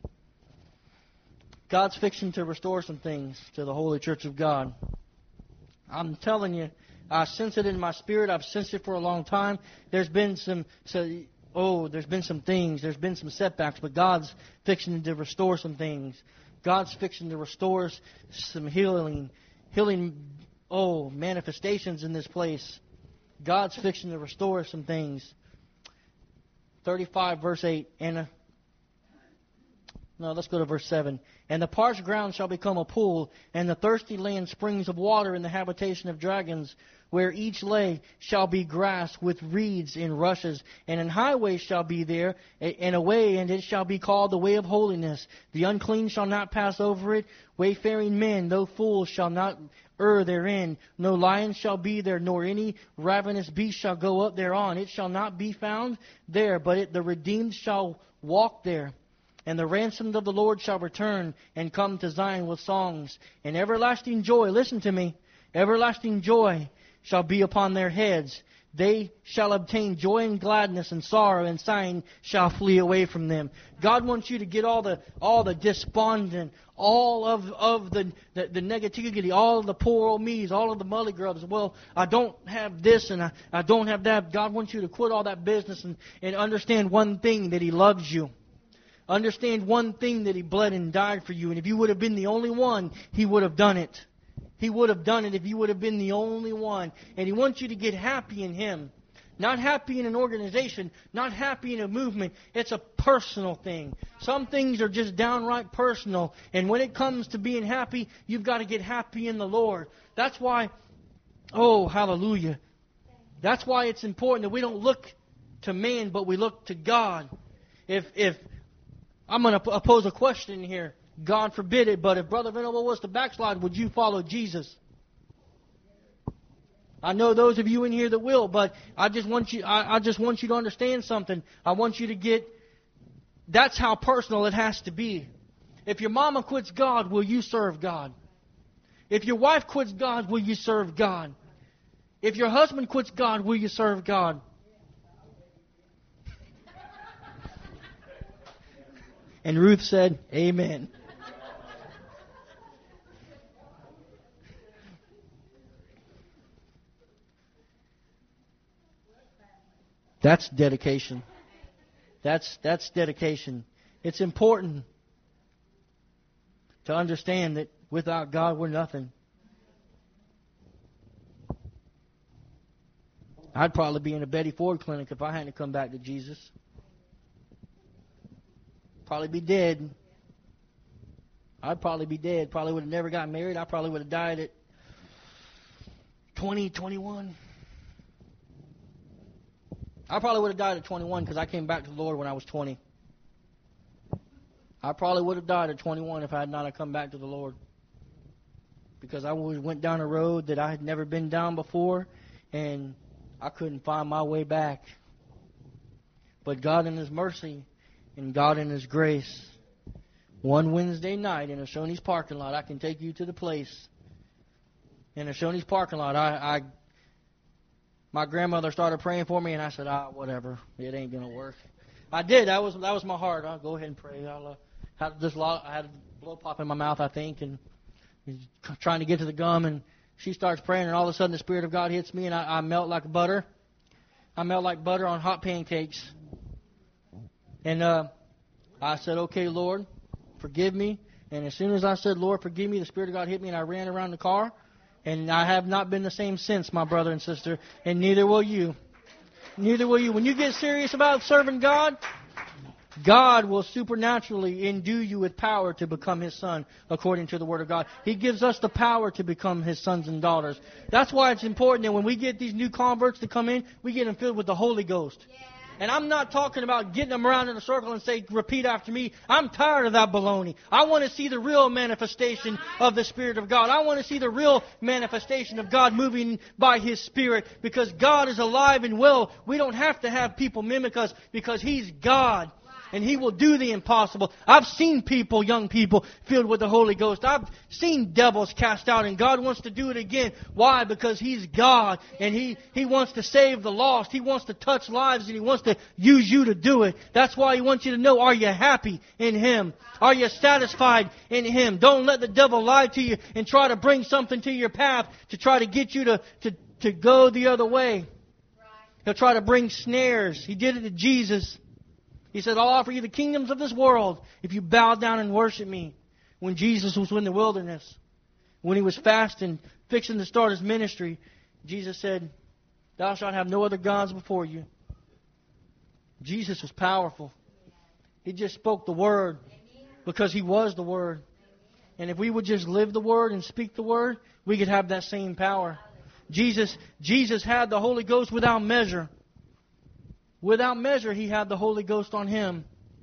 God's fixing to restore some things to the Holy Church of God. I'm telling you, I sense it in my spirit. I've sensed it for a long time. There's been some, so, oh, there's been some things. There's been some setbacks, but God's fixing to restore some things. God's fixing to restore some healing, healing, oh, manifestations in this place. God's fixing to restore some things. thirty-five, verse eight. And a, no, let's go to verse seven. And the parched ground shall become a pool, and the thirsty land springs of water in the habitation of dragons, where each lay shall be grass with reeds and rushes, and an highway shall be there, and a way, and it shall be called the way of holiness. The unclean shall not pass over it. Wayfaring men, though fools, shall not err therein. No lion shall be there, nor any ravenous beast shall go up thereon. It shall not be found there, but it, the redeemed shall walk there. And the ransomed of the Lord shall return and come to Zion with songs. And everlasting joy, listen to me, everlasting joy shall be upon their heads. they shall obtain joy and gladness, and sorrow and sighing shall flee away from them. God wants you to get all the all the despondent, all of, of the, the, the negativity, all of the poor old me's, all of the mully grubs. Well, I don't have this and I, I don't have that. God wants you to quit all that business and, and understand one thing, that He loves you. Understand one thing, that He bled and died for you. And if you would have been the only one, He would have done it. He would have done it if you would have been the only one. And He wants you to get happy in Him. Not happy in an organization, not happy in a movement. It's a personal thing. Some things are just downright personal. And when it comes to being happy, you've got to get happy in the Lord. That's why, oh, hallelujah. That's why it's important that we don't look to man, but we look to God. If, if, I'm going to pose a question here. God forbid it, but if Brother Venable was to backslide, would you follow Jesus? I know those of you in here that will, but I just want you I, I just want you to understand something. I want you to get, that's how personal it has to be. If your mama quits God, will you serve God? If your wife quits God, will you serve God? If your husband quits God, will you serve God? And Ruth said, amen. That's dedication. That's that's dedication. It's important to understand that without God, we're nothing. I'd probably be in a Betty Ford clinic if I hadn't come back to Jesus. Probably be dead. I'd probably be dead. Probably would have never got married. I probably would have died at twenty, twenty-one. I probably would have died at twenty-one because I came back to the Lord when I was twenty. I probably would have died at twenty-one if I had not come back to the Lord. Because I went down a road that I had never been down before, and I couldn't find my way back. But God in His mercy and God in His grace, one Wednesday night in a Shoney's parking lot, I can take you to the place. In a Shoney's parking lot, I... I My grandmother started praying for me, and I said, ah, whatever. It ain't going to work. I did. That was that was my heart. I'll go ahead and pray. I'll, uh, had this lot, I had a blow pop in my mouth, I think, and trying to get to the gum, and she starts praying, and all of a sudden the Spirit of God hits me, and I, I melt like butter. I melt like butter on hot pancakes. And uh, I said, okay, Lord, forgive me. And as soon as I said, Lord, forgive me, the Spirit of God hit me, and I ran around the car. And I have not been the same since, my brother and sister, and neither will you. Neither will you. When you get serious about serving God, God will supernaturally endue you with power to become His son, according to the Word of God. He gives us the power to become His sons and daughters. That's why it's important that when we get these new converts to come in, we get them filled with the Holy Ghost. Yeah. And I'm not talking about getting them around in a circle and say, repeat after me. I'm tired of that baloney. I want to see the real manifestation of the Spirit of God. I want to see the real manifestation of God moving by His Spirit, because God is alive and well. We don't have to have people mimic us because He's God. And He will do the impossible. I've seen people, young people, filled with the Holy Ghost. I've seen devils cast out, and God wants to do it again. Why? Because He's God, and He, He wants to save the lost. He wants to touch lives, and He wants to use you to do it. That's why He wants you to know, are you happy in Him? Are you satisfied in Him? Don't let the devil lie to you and try to bring something to your path to try to get you to, to, to go the other way. He'll try to bring snares. He did it to Jesus. He said, I'll offer you the kingdoms of this world if you bow down and worship me. When Jesus was in the wilderness, when He was fasting, fixing to start His ministry, Jesus said, thou shalt have no other gods before you. Jesus was powerful. He just spoke the Word because He was the Word. And if we would just live the Word and speak the Word, we could have that same power. Jesus, Jesus had the Holy Ghost without measure. Without measure, He had the Holy Ghost on Him.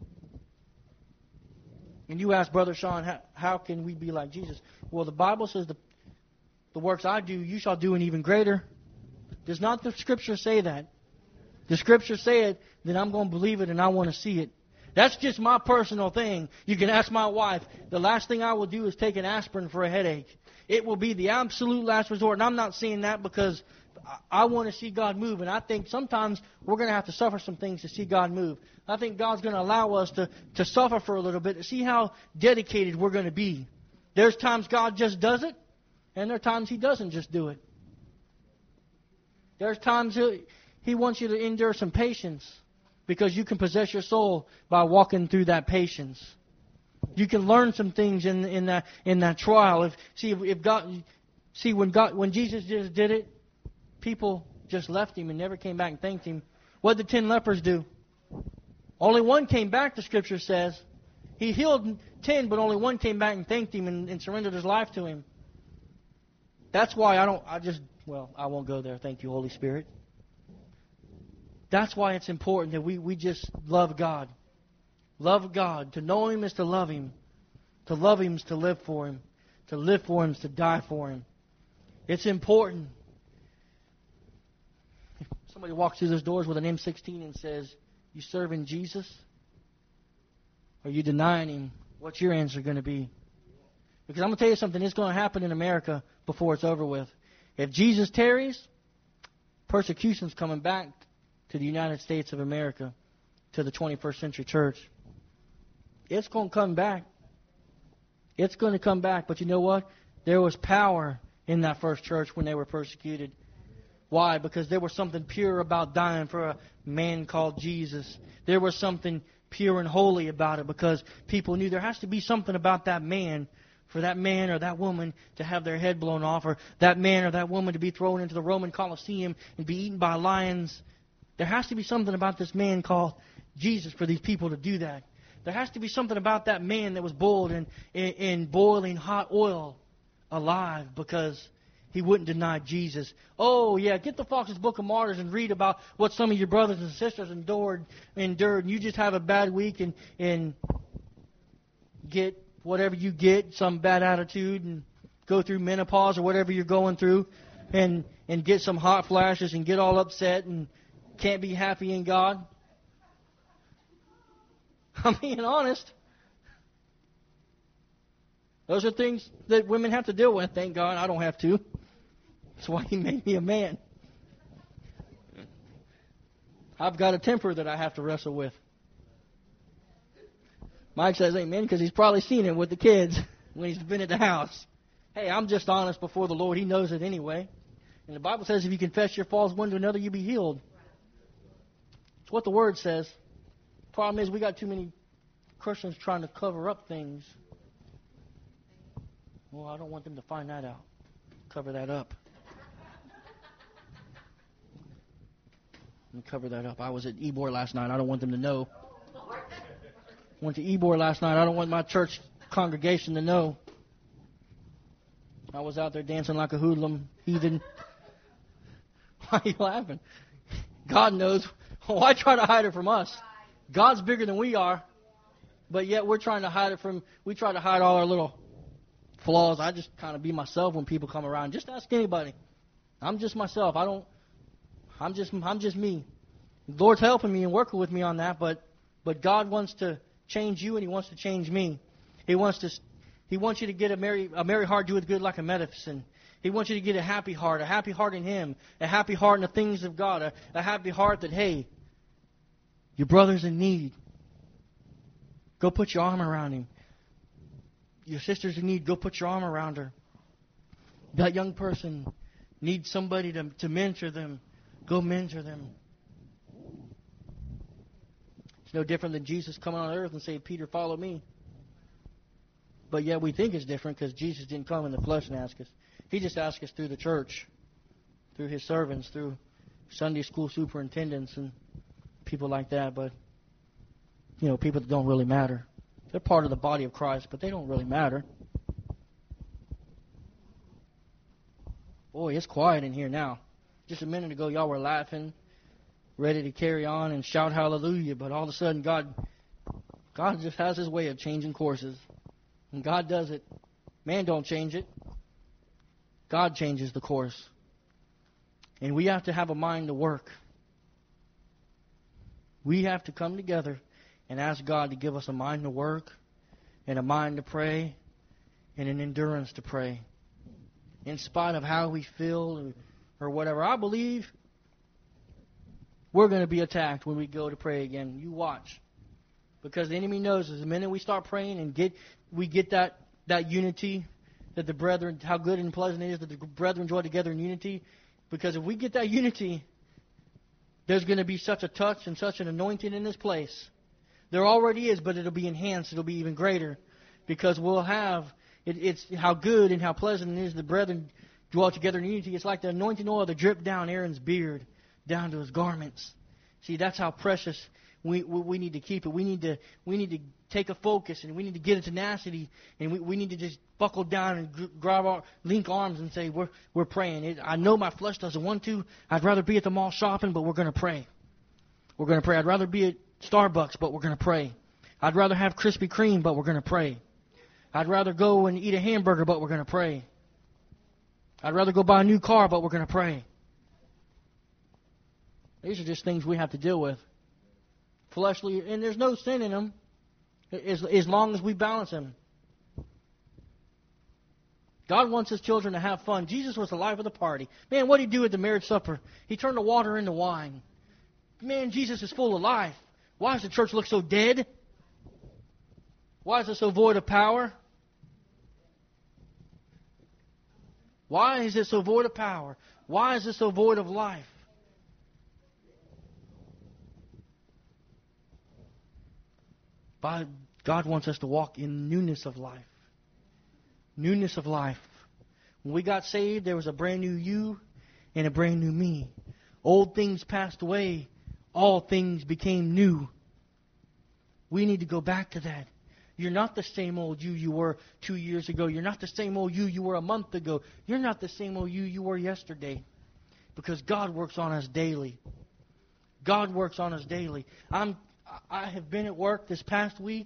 And you ask, Brother Sean, how, how can we be like Jesus? Well, the Bible says the, the works I do, you shall do an even greater. Does not the Scripture say that? The Scripture say it, then I'm going to believe it and I want to see it. That's just my personal thing. You can ask my wife. The last thing I will do is take an aspirin for a headache. It will be the absolute last resort. And I'm not saying that because I want to see God move, and I think sometimes we're going to have to suffer some things to see God move. I think God's going to allow us to, to suffer for a little bit to see how dedicated we're going to be. There's times God just does it, and there are times He doesn't just do it. There's times He, he wants you to endure some patience because you can possess your soul by walking through that patience. You can learn some things in in that in that trial. If see if, if God see when God when Jesus just did it, people just left Him and never came back and thanked Him. What did the ten lepers do? Only one came back, the Scripture says. He healed ten, but only one came back and thanked Him and, and surrendered his life to Him. That's why I don't, I just, well, I won't go there. Thank you, Holy Spirit. That's why it's important that we, we just love God. Love God. To know Him is to love Him. To love Him is to live for Him. To live for Him is to die for Him. It's important. If somebody walks through those doors with an M sixteen and says, "You serving Jesus? Are you denying Him?" What's your answer going to be? Because I'm going to tell you something. It's going to happen in America before it's over with. If Jesus tarries, persecution's coming back to the United States of America, to the twenty-first century church. It's going to come back. It's going to come back. But you know what? There was power in that first church when they were persecuted. Why? Because there was something pure about dying for a man called Jesus. There was something pure and holy about it because people knew there has to be something about that man for that man or that woman to have their head blown off, or that man or that woman to be thrown into the Roman Colosseum and be eaten by lions. There has to be something about this man called Jesus for these people to do that. There has to be something about that man that was boiled in, in, in boiling hot oil alive because he wouldn't deny Jesus. Oh, yeah, get the Fox's Book of Martyrs and read about what some of your brothers and sisters endured, endured and you just have a bad week and, and get whatever you get, some bad attitude, and go through menopause or whatever you're going through, and, and get some hot flashes and get all upset and can't be happy in God. I'm being honest. Those are things that women have to deal with. Thank God I don't have to. That's why He made me a man. I've got a temper that I have to wrestle with. Mike says amen because he's probably seen it with the kids when he's been at the house. Hey, I'm just honest before the Lord. He knows it anyway. And the Bible says if you confess your faults one to another, you'll be healed. It's what the Word says. Problem is we got too many Christians trying to cover up things. Well, I don't want them to find that out. Cover that up. Let me cover that up. I was at Ybor last night. I don't want them to know. Went to Ybor last night. I don't want my church congregation to know. I was out there dancing like a hoodlum heathen. Why are you laughing? God knows. Why try to hide it from us? God's bigger than we are. But yet we're trying to hide it from, we try to hide all our little flaws. I just kind of be myself when people come around. Just ask anybody. I'm just myself. I don't, I'm just, I'm just me. The Lord's helping me and working with me on that, but, but God wants to change you and He wants to change me. He wants to, He wants you to get a merry, a merry heart doeth good like a medicine. He wants you to get a happy heart, a happy heart in Him, a happy heart in the things of God, a, a happy heart that, hey, your brother's in need. Go put your arm around him. Your sister's in need. Go put your arm around her. That young person needs somebody to, to mentor them. Go mentor them. It's no different than Jesus coming on earth and saying, Peter, follow me. But yet we think it's different because Jesus didn't come in the flesh and ask us. He just asked us through the church, through His servants, through Sunday school superintendents and people like that. But, you know, people that don't really matter. They're part of the body of Christ, but they don't really matter. Boy, it's quiet in here now. Just a minute ago, y'all were laughing, ready to carry on and shout hallelujah. But all of a sudden, God, God just has His way of changing courses. And God does it. Man don't change it. God changes the course. And we have to have a mind to work. We have to come together and ask God to give us a mind to work and a mind to pray and an endurance to pray. In spite of how we feel or whatever. I believe we're going to be attacked when we go to pray again. You watch. Because the enemy knows is the minute we start praying and get we get that, that unity, that the brethren, how good and pleasant it is that the brethren dwell together in unity. Because if we get that unity, there's going to be such a touch and such an anointing in this place. There already is, but it'll be enhanced. It'll be even greater. Because we'll have, it, it's how good and how pleasant it is the brethren dwell together in unity. It's like the anointing oil that dripped down Aaron's beard, down to his garments. See, that's how precious we, we we need to keep it. We need to we need to take a focus, and we need to get a tenacity, and we, we need to just buckle down and gr- grab our link arms and say we're we're praying. It, I know my flesh doesn't want to. I'd rather be at the mall shopping, but we're going to pray. We're going to pray. I'd rather be at Starbucks, but we're going to pray. I'd rather have Krispy Kreme, but we're going to pray. I'd rather go and eat a hamburger, but we're going to pray. I'd rather go buy a new car, but we're going to pray. These are just things we have to deal with. Fleshly, and there's no sin in them as, as long as we balance them. God wants His children to have fun. Jesus was the life of the party. Man, what did He do at the marriage supper? He turned the water into wine. Man, Jesus is full of life. Why does the church look so dead? Why is it so void of power? Why is it so void of power? Why is it so void of life? God wants us to walk in newness of life. Newness of life. When we got saved, there was a brand new you and a brand new me. Old things passed away. All things became new. We need to go back to that. You're not the same old you you were two years ago. You're not the same old you you were a month ago. You're not the same old you you were yesterday. Because God works on us daily. God works on us daily. I'm, I have been at work this past week,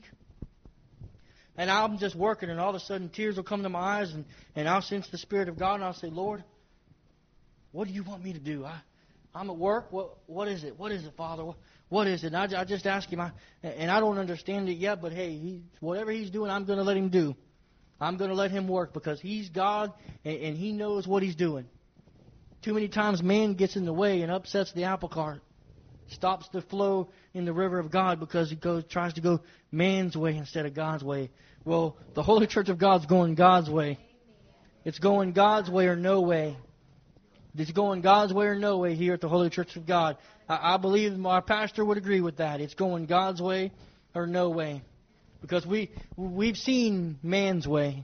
and I'm just working, and all of a sudden tears will come to my eyes, and, and I'll sense the Spirit of God, and I'll say, Lord, what do you want me to do? I, I'm at work. What What is it? What is it, Father? What, what is it? And I, I just ask Him, I, and I don't understand it yet, but hey, he, whatever He's doing, I'm going to let Him do. I'm going to let Him work because He's God, and, and He knows what He's doing. Too many times man gets in the way and upsets the apple cart. Stops the flow in the river of God because he goes tries to go man's way instead of God's way. Well, the Holy Church of God's going God's way. It's going God's way or no way. It's going God's way or no way here at the Holy Church of God. I, I believe my pastor would agree with that. It's going God's way or no way. Because we, we've seen man's way.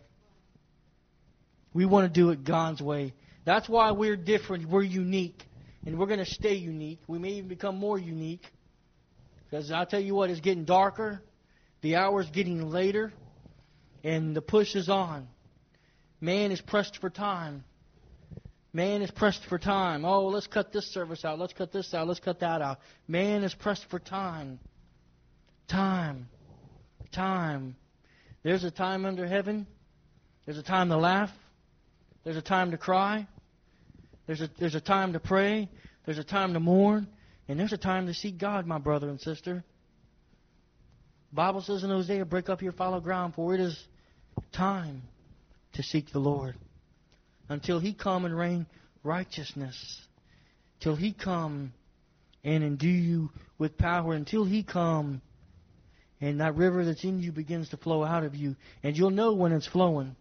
We want to do it God's way. That's why we're different. We're unique. And we're going to stay unique. We may even become more unique. Because I'll tell you what, it's getting darker. The hour's getting later. And the push is on. Man is pressed for time. Man is pressed for time. Oh, let's cut this service out. Let's cut this out. Let's cut that out. Man is pressed for time. Time. Time. There's a time under heaven. There's a time to laugh. There's a time to cry. There's a, there's a time to pray. There's a time to mourn. And there's a time to seek God, my brother and sister. The Bible says in Hosea, break up your fallow ground, for it is time to seek the Lord. Until He come and rain righteousness. Till He come and endue you with power. Until He come and that river that's in you begins to flow out of you. And you'll know when it's flowing.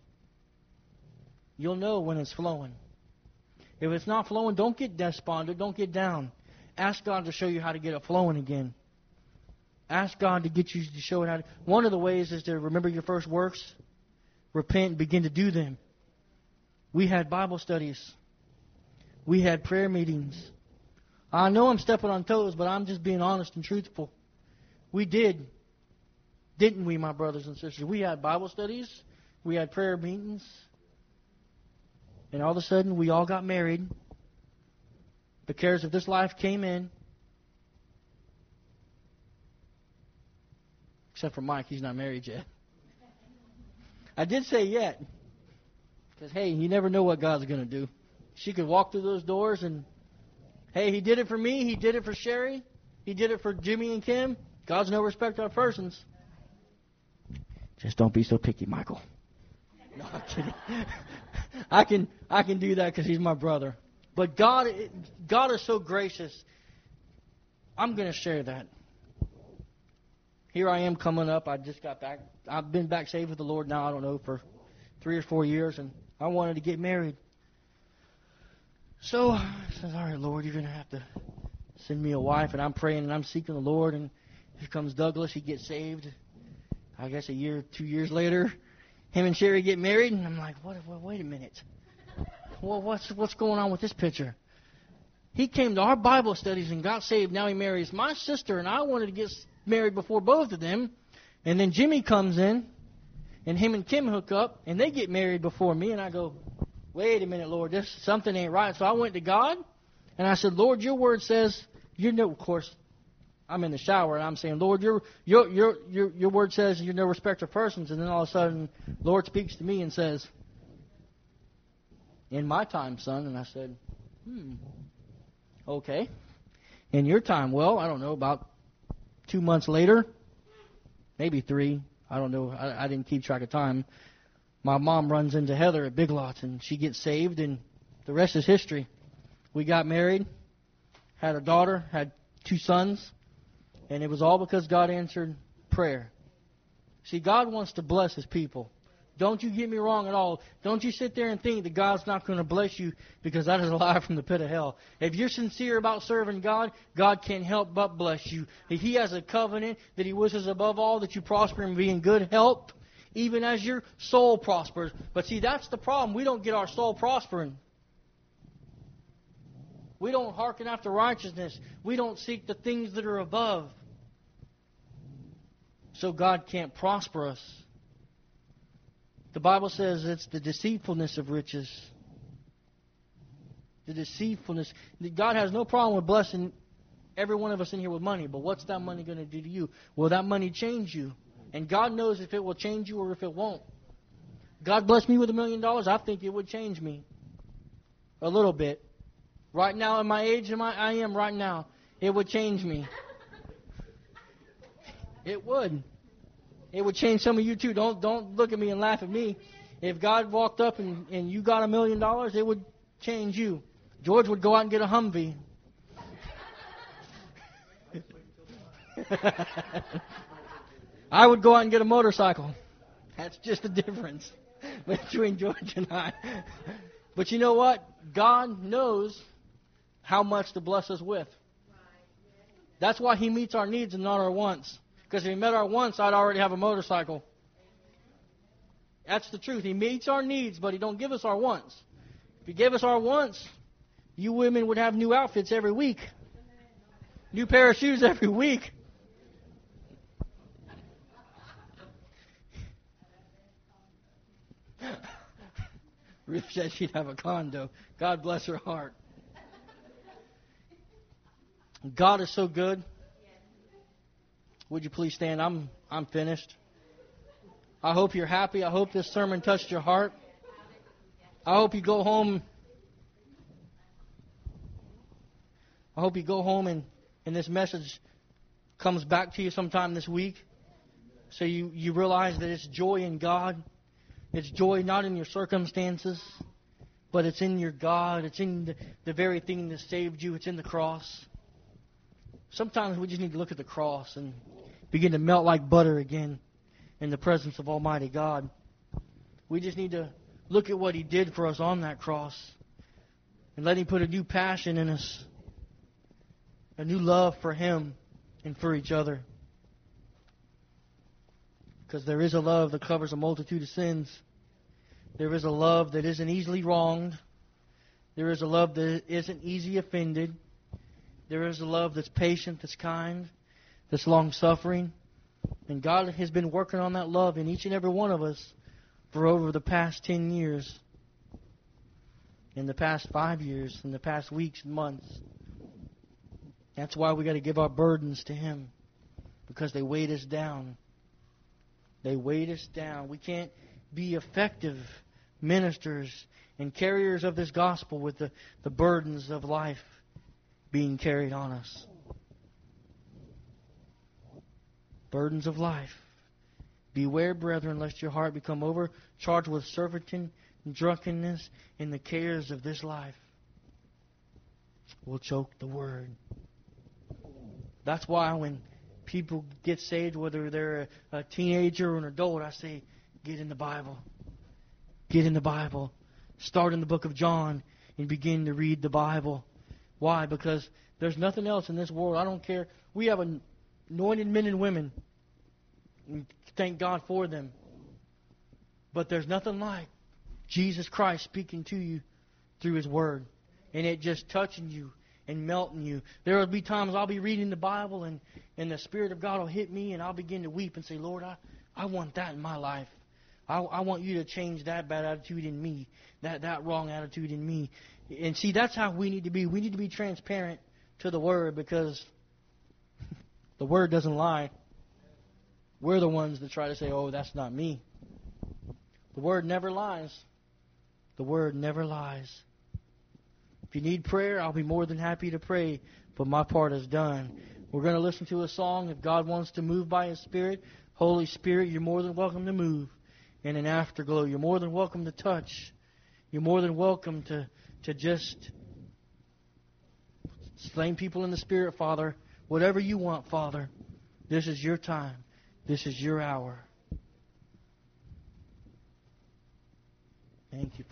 You'll know when it's flowing. If it's not flowing, don't get despondent. Don't get down. Ask God to show you how to get it flowing again. Ask God to get you to show it how to. One of the ways is to remember your first works. Repent and begin to do them. We had Bible studies. We had prayer meetings. I know I'm stepping on toes, but I'm just being honest and truthful. We did. Didn't we, my brothers and sisters? We had Bible studies. We had prayer meetings. And all of a sudden, we all got married. The cares of this life came in. Except for Mike, he's not married yet. I did say yet. Because, hey, you never know what God's going to do. She could walk through those doors and, hey, He did it for me. He did it for Sherry. He did it for Jimmy and Kim. God's no respecter of persons. Just don't be so picky, Michael. No, I'm kidding. I can I can do that because he's my brother. But God, God is so gracious. I'm going to share that. Here I am coming up. I just got back. I've been back saved with the Lord now, I don't know, for three or four years, and I wanted to get married. So I said, all right, Lord, you're going to have to send me a wife. And I'm praying and I'm seeking the Lord. And here comes Douglas. He gets saved. I guess a year, two years later, him and Sherry get married. And I'm like, what? what wait a minute. Well, what's what's going on with this picture? He came to our Bible studies and got saved. Now he marries my sister, and I wanted to get married before both of them. And then Jimmy comes in, and him and Kim hook up, and they get married before me. And I go, wait a minute, Lord, this something ain't right. So I went to God, and I said, Lord, your word says, you know, of course, I'm in the shower, and I'm saying, Lord, your your your your your word says you're no respecter of persons. And then all of a sudden, Lord speaks to me and says, in my time, son. And I said, hmm, okay. In your time, well, I don't know, about two months later, maybe three, I don't know, I, I didn't keep track of time. My mom runs into Heather at Big Lots, and she gets saved, and the rest is history. We got married, had a daughter, had two sons, and it was all because God answered prayer. See, God wants to bless His people. Don't you get me wrong at all. Don't you sit there and think that God's not going to bless you, because that is a lie from the pit of hell. If you're sincere about serving God, God can't help but bless you. If He has a covenant that He wishes above all that you prosper and be in good health, even as your soul prospers. But see, that's the problem. We don't get our soul prospering. We don't hearken after righteousness. We don't seek the things that are above. So God can't prosper us. The Bible says it's the deceitfulness of riches. The deceitfulness. God has no problem with blessing every one of us in here with money. But what's that money going to do to you? Will that money change you? And God knows if it will change you or if it won't. God blessed me with a million dollars. I think it would change me. A little bit. Right now, at my age, am I, I am right now, it would change me. It would. It would change some of you too. Don't don't look at me and laugh at me. If God walked up and, and you got a million dollars, it would change you. George would go out and get a Humvee. I would go out and get a motorcycle. That's just the difference between George and I. But you know what? God knows how much to bless us with. That's why He meets our needs and not our wants. Because if He met our wants, I'd already have a motorcycle. That's the truth. He meets our needs, but He don't give us our wants. If He gave us our wants, you women would have new outfits every week. New pair of shoes every week. Ruth said she'd have a condo. God bless her heart. God is so good. Would you please stand? I'm I'm finished. I hope you're happy. I hope this sermon touched your heart. I hope you go home. I hope you go home and, and this message comes back to you sometime this week. So you, you realize that it's joy in God. It's joy not in your circumstances, but it's in your God. It's in the, the very thing that saved you. It's in the cross. Sometimes we just need to look at the cross and begin to melt like butter again in the presence of Almighty God. We just need to look at what He did for us on that cross and let Him put a new passion in us, a new love for Him and for each other. Because there is a love that covers a multitude of sins. There is a love that isn't easily wronged. There is a love that isn't easily offended. There is a love that's patient, that's kind, that's long-suffering. And God has been working on that love in each and every one of us for over the past ten years, in the past five years, in the past weeks and months. That's why we got to give our burdens to Him, because they weight us down. They weight us down. We can't be effective ministers and carriers of this gospel with the, the burdens of life being carried on us. Burdens of life. Beware, brethren, lest your heart become overcharged with servitude and drunkenness in the cares of this life. will choke the Word. That's why when people get saved, whether they're a, a teenager or an adult, I say, get in the Bible. Get in the Bible. Start in the book of John and begin to read the Bible. Why? Because there's nothing else in this world. I don't care. We have anointed men and women. And thank God for them. But there's nothing like Jesus Christ speaking to you through His Word. And it just touching you and melting you. There will be times I'll be reading the Bible and, and the Spirit of God will hit me and I'll begin to weep and say, Lord, I, I want that in my life. I, I want you to change that bad attitude in me, that, that wrong attitude in me. And see, that's how we need to be. We need to be transparent to the Word because the Word doesn't lie. We're the ones that try to say, oh, that's not me. The Word never lies. The Word never lies. If you need prayer, I'll be more than happy to pray, but my part is done. We're going to listen to a song. If God wants to move by His Spirit, Holy Spirit, you're more than welcome to move in an afterglow. You're more than welcome to touch. You're more than welcome to, to just slay people in the Spirit, Father. Whatever you want, Father. This is your time. This is your hour. Thank you.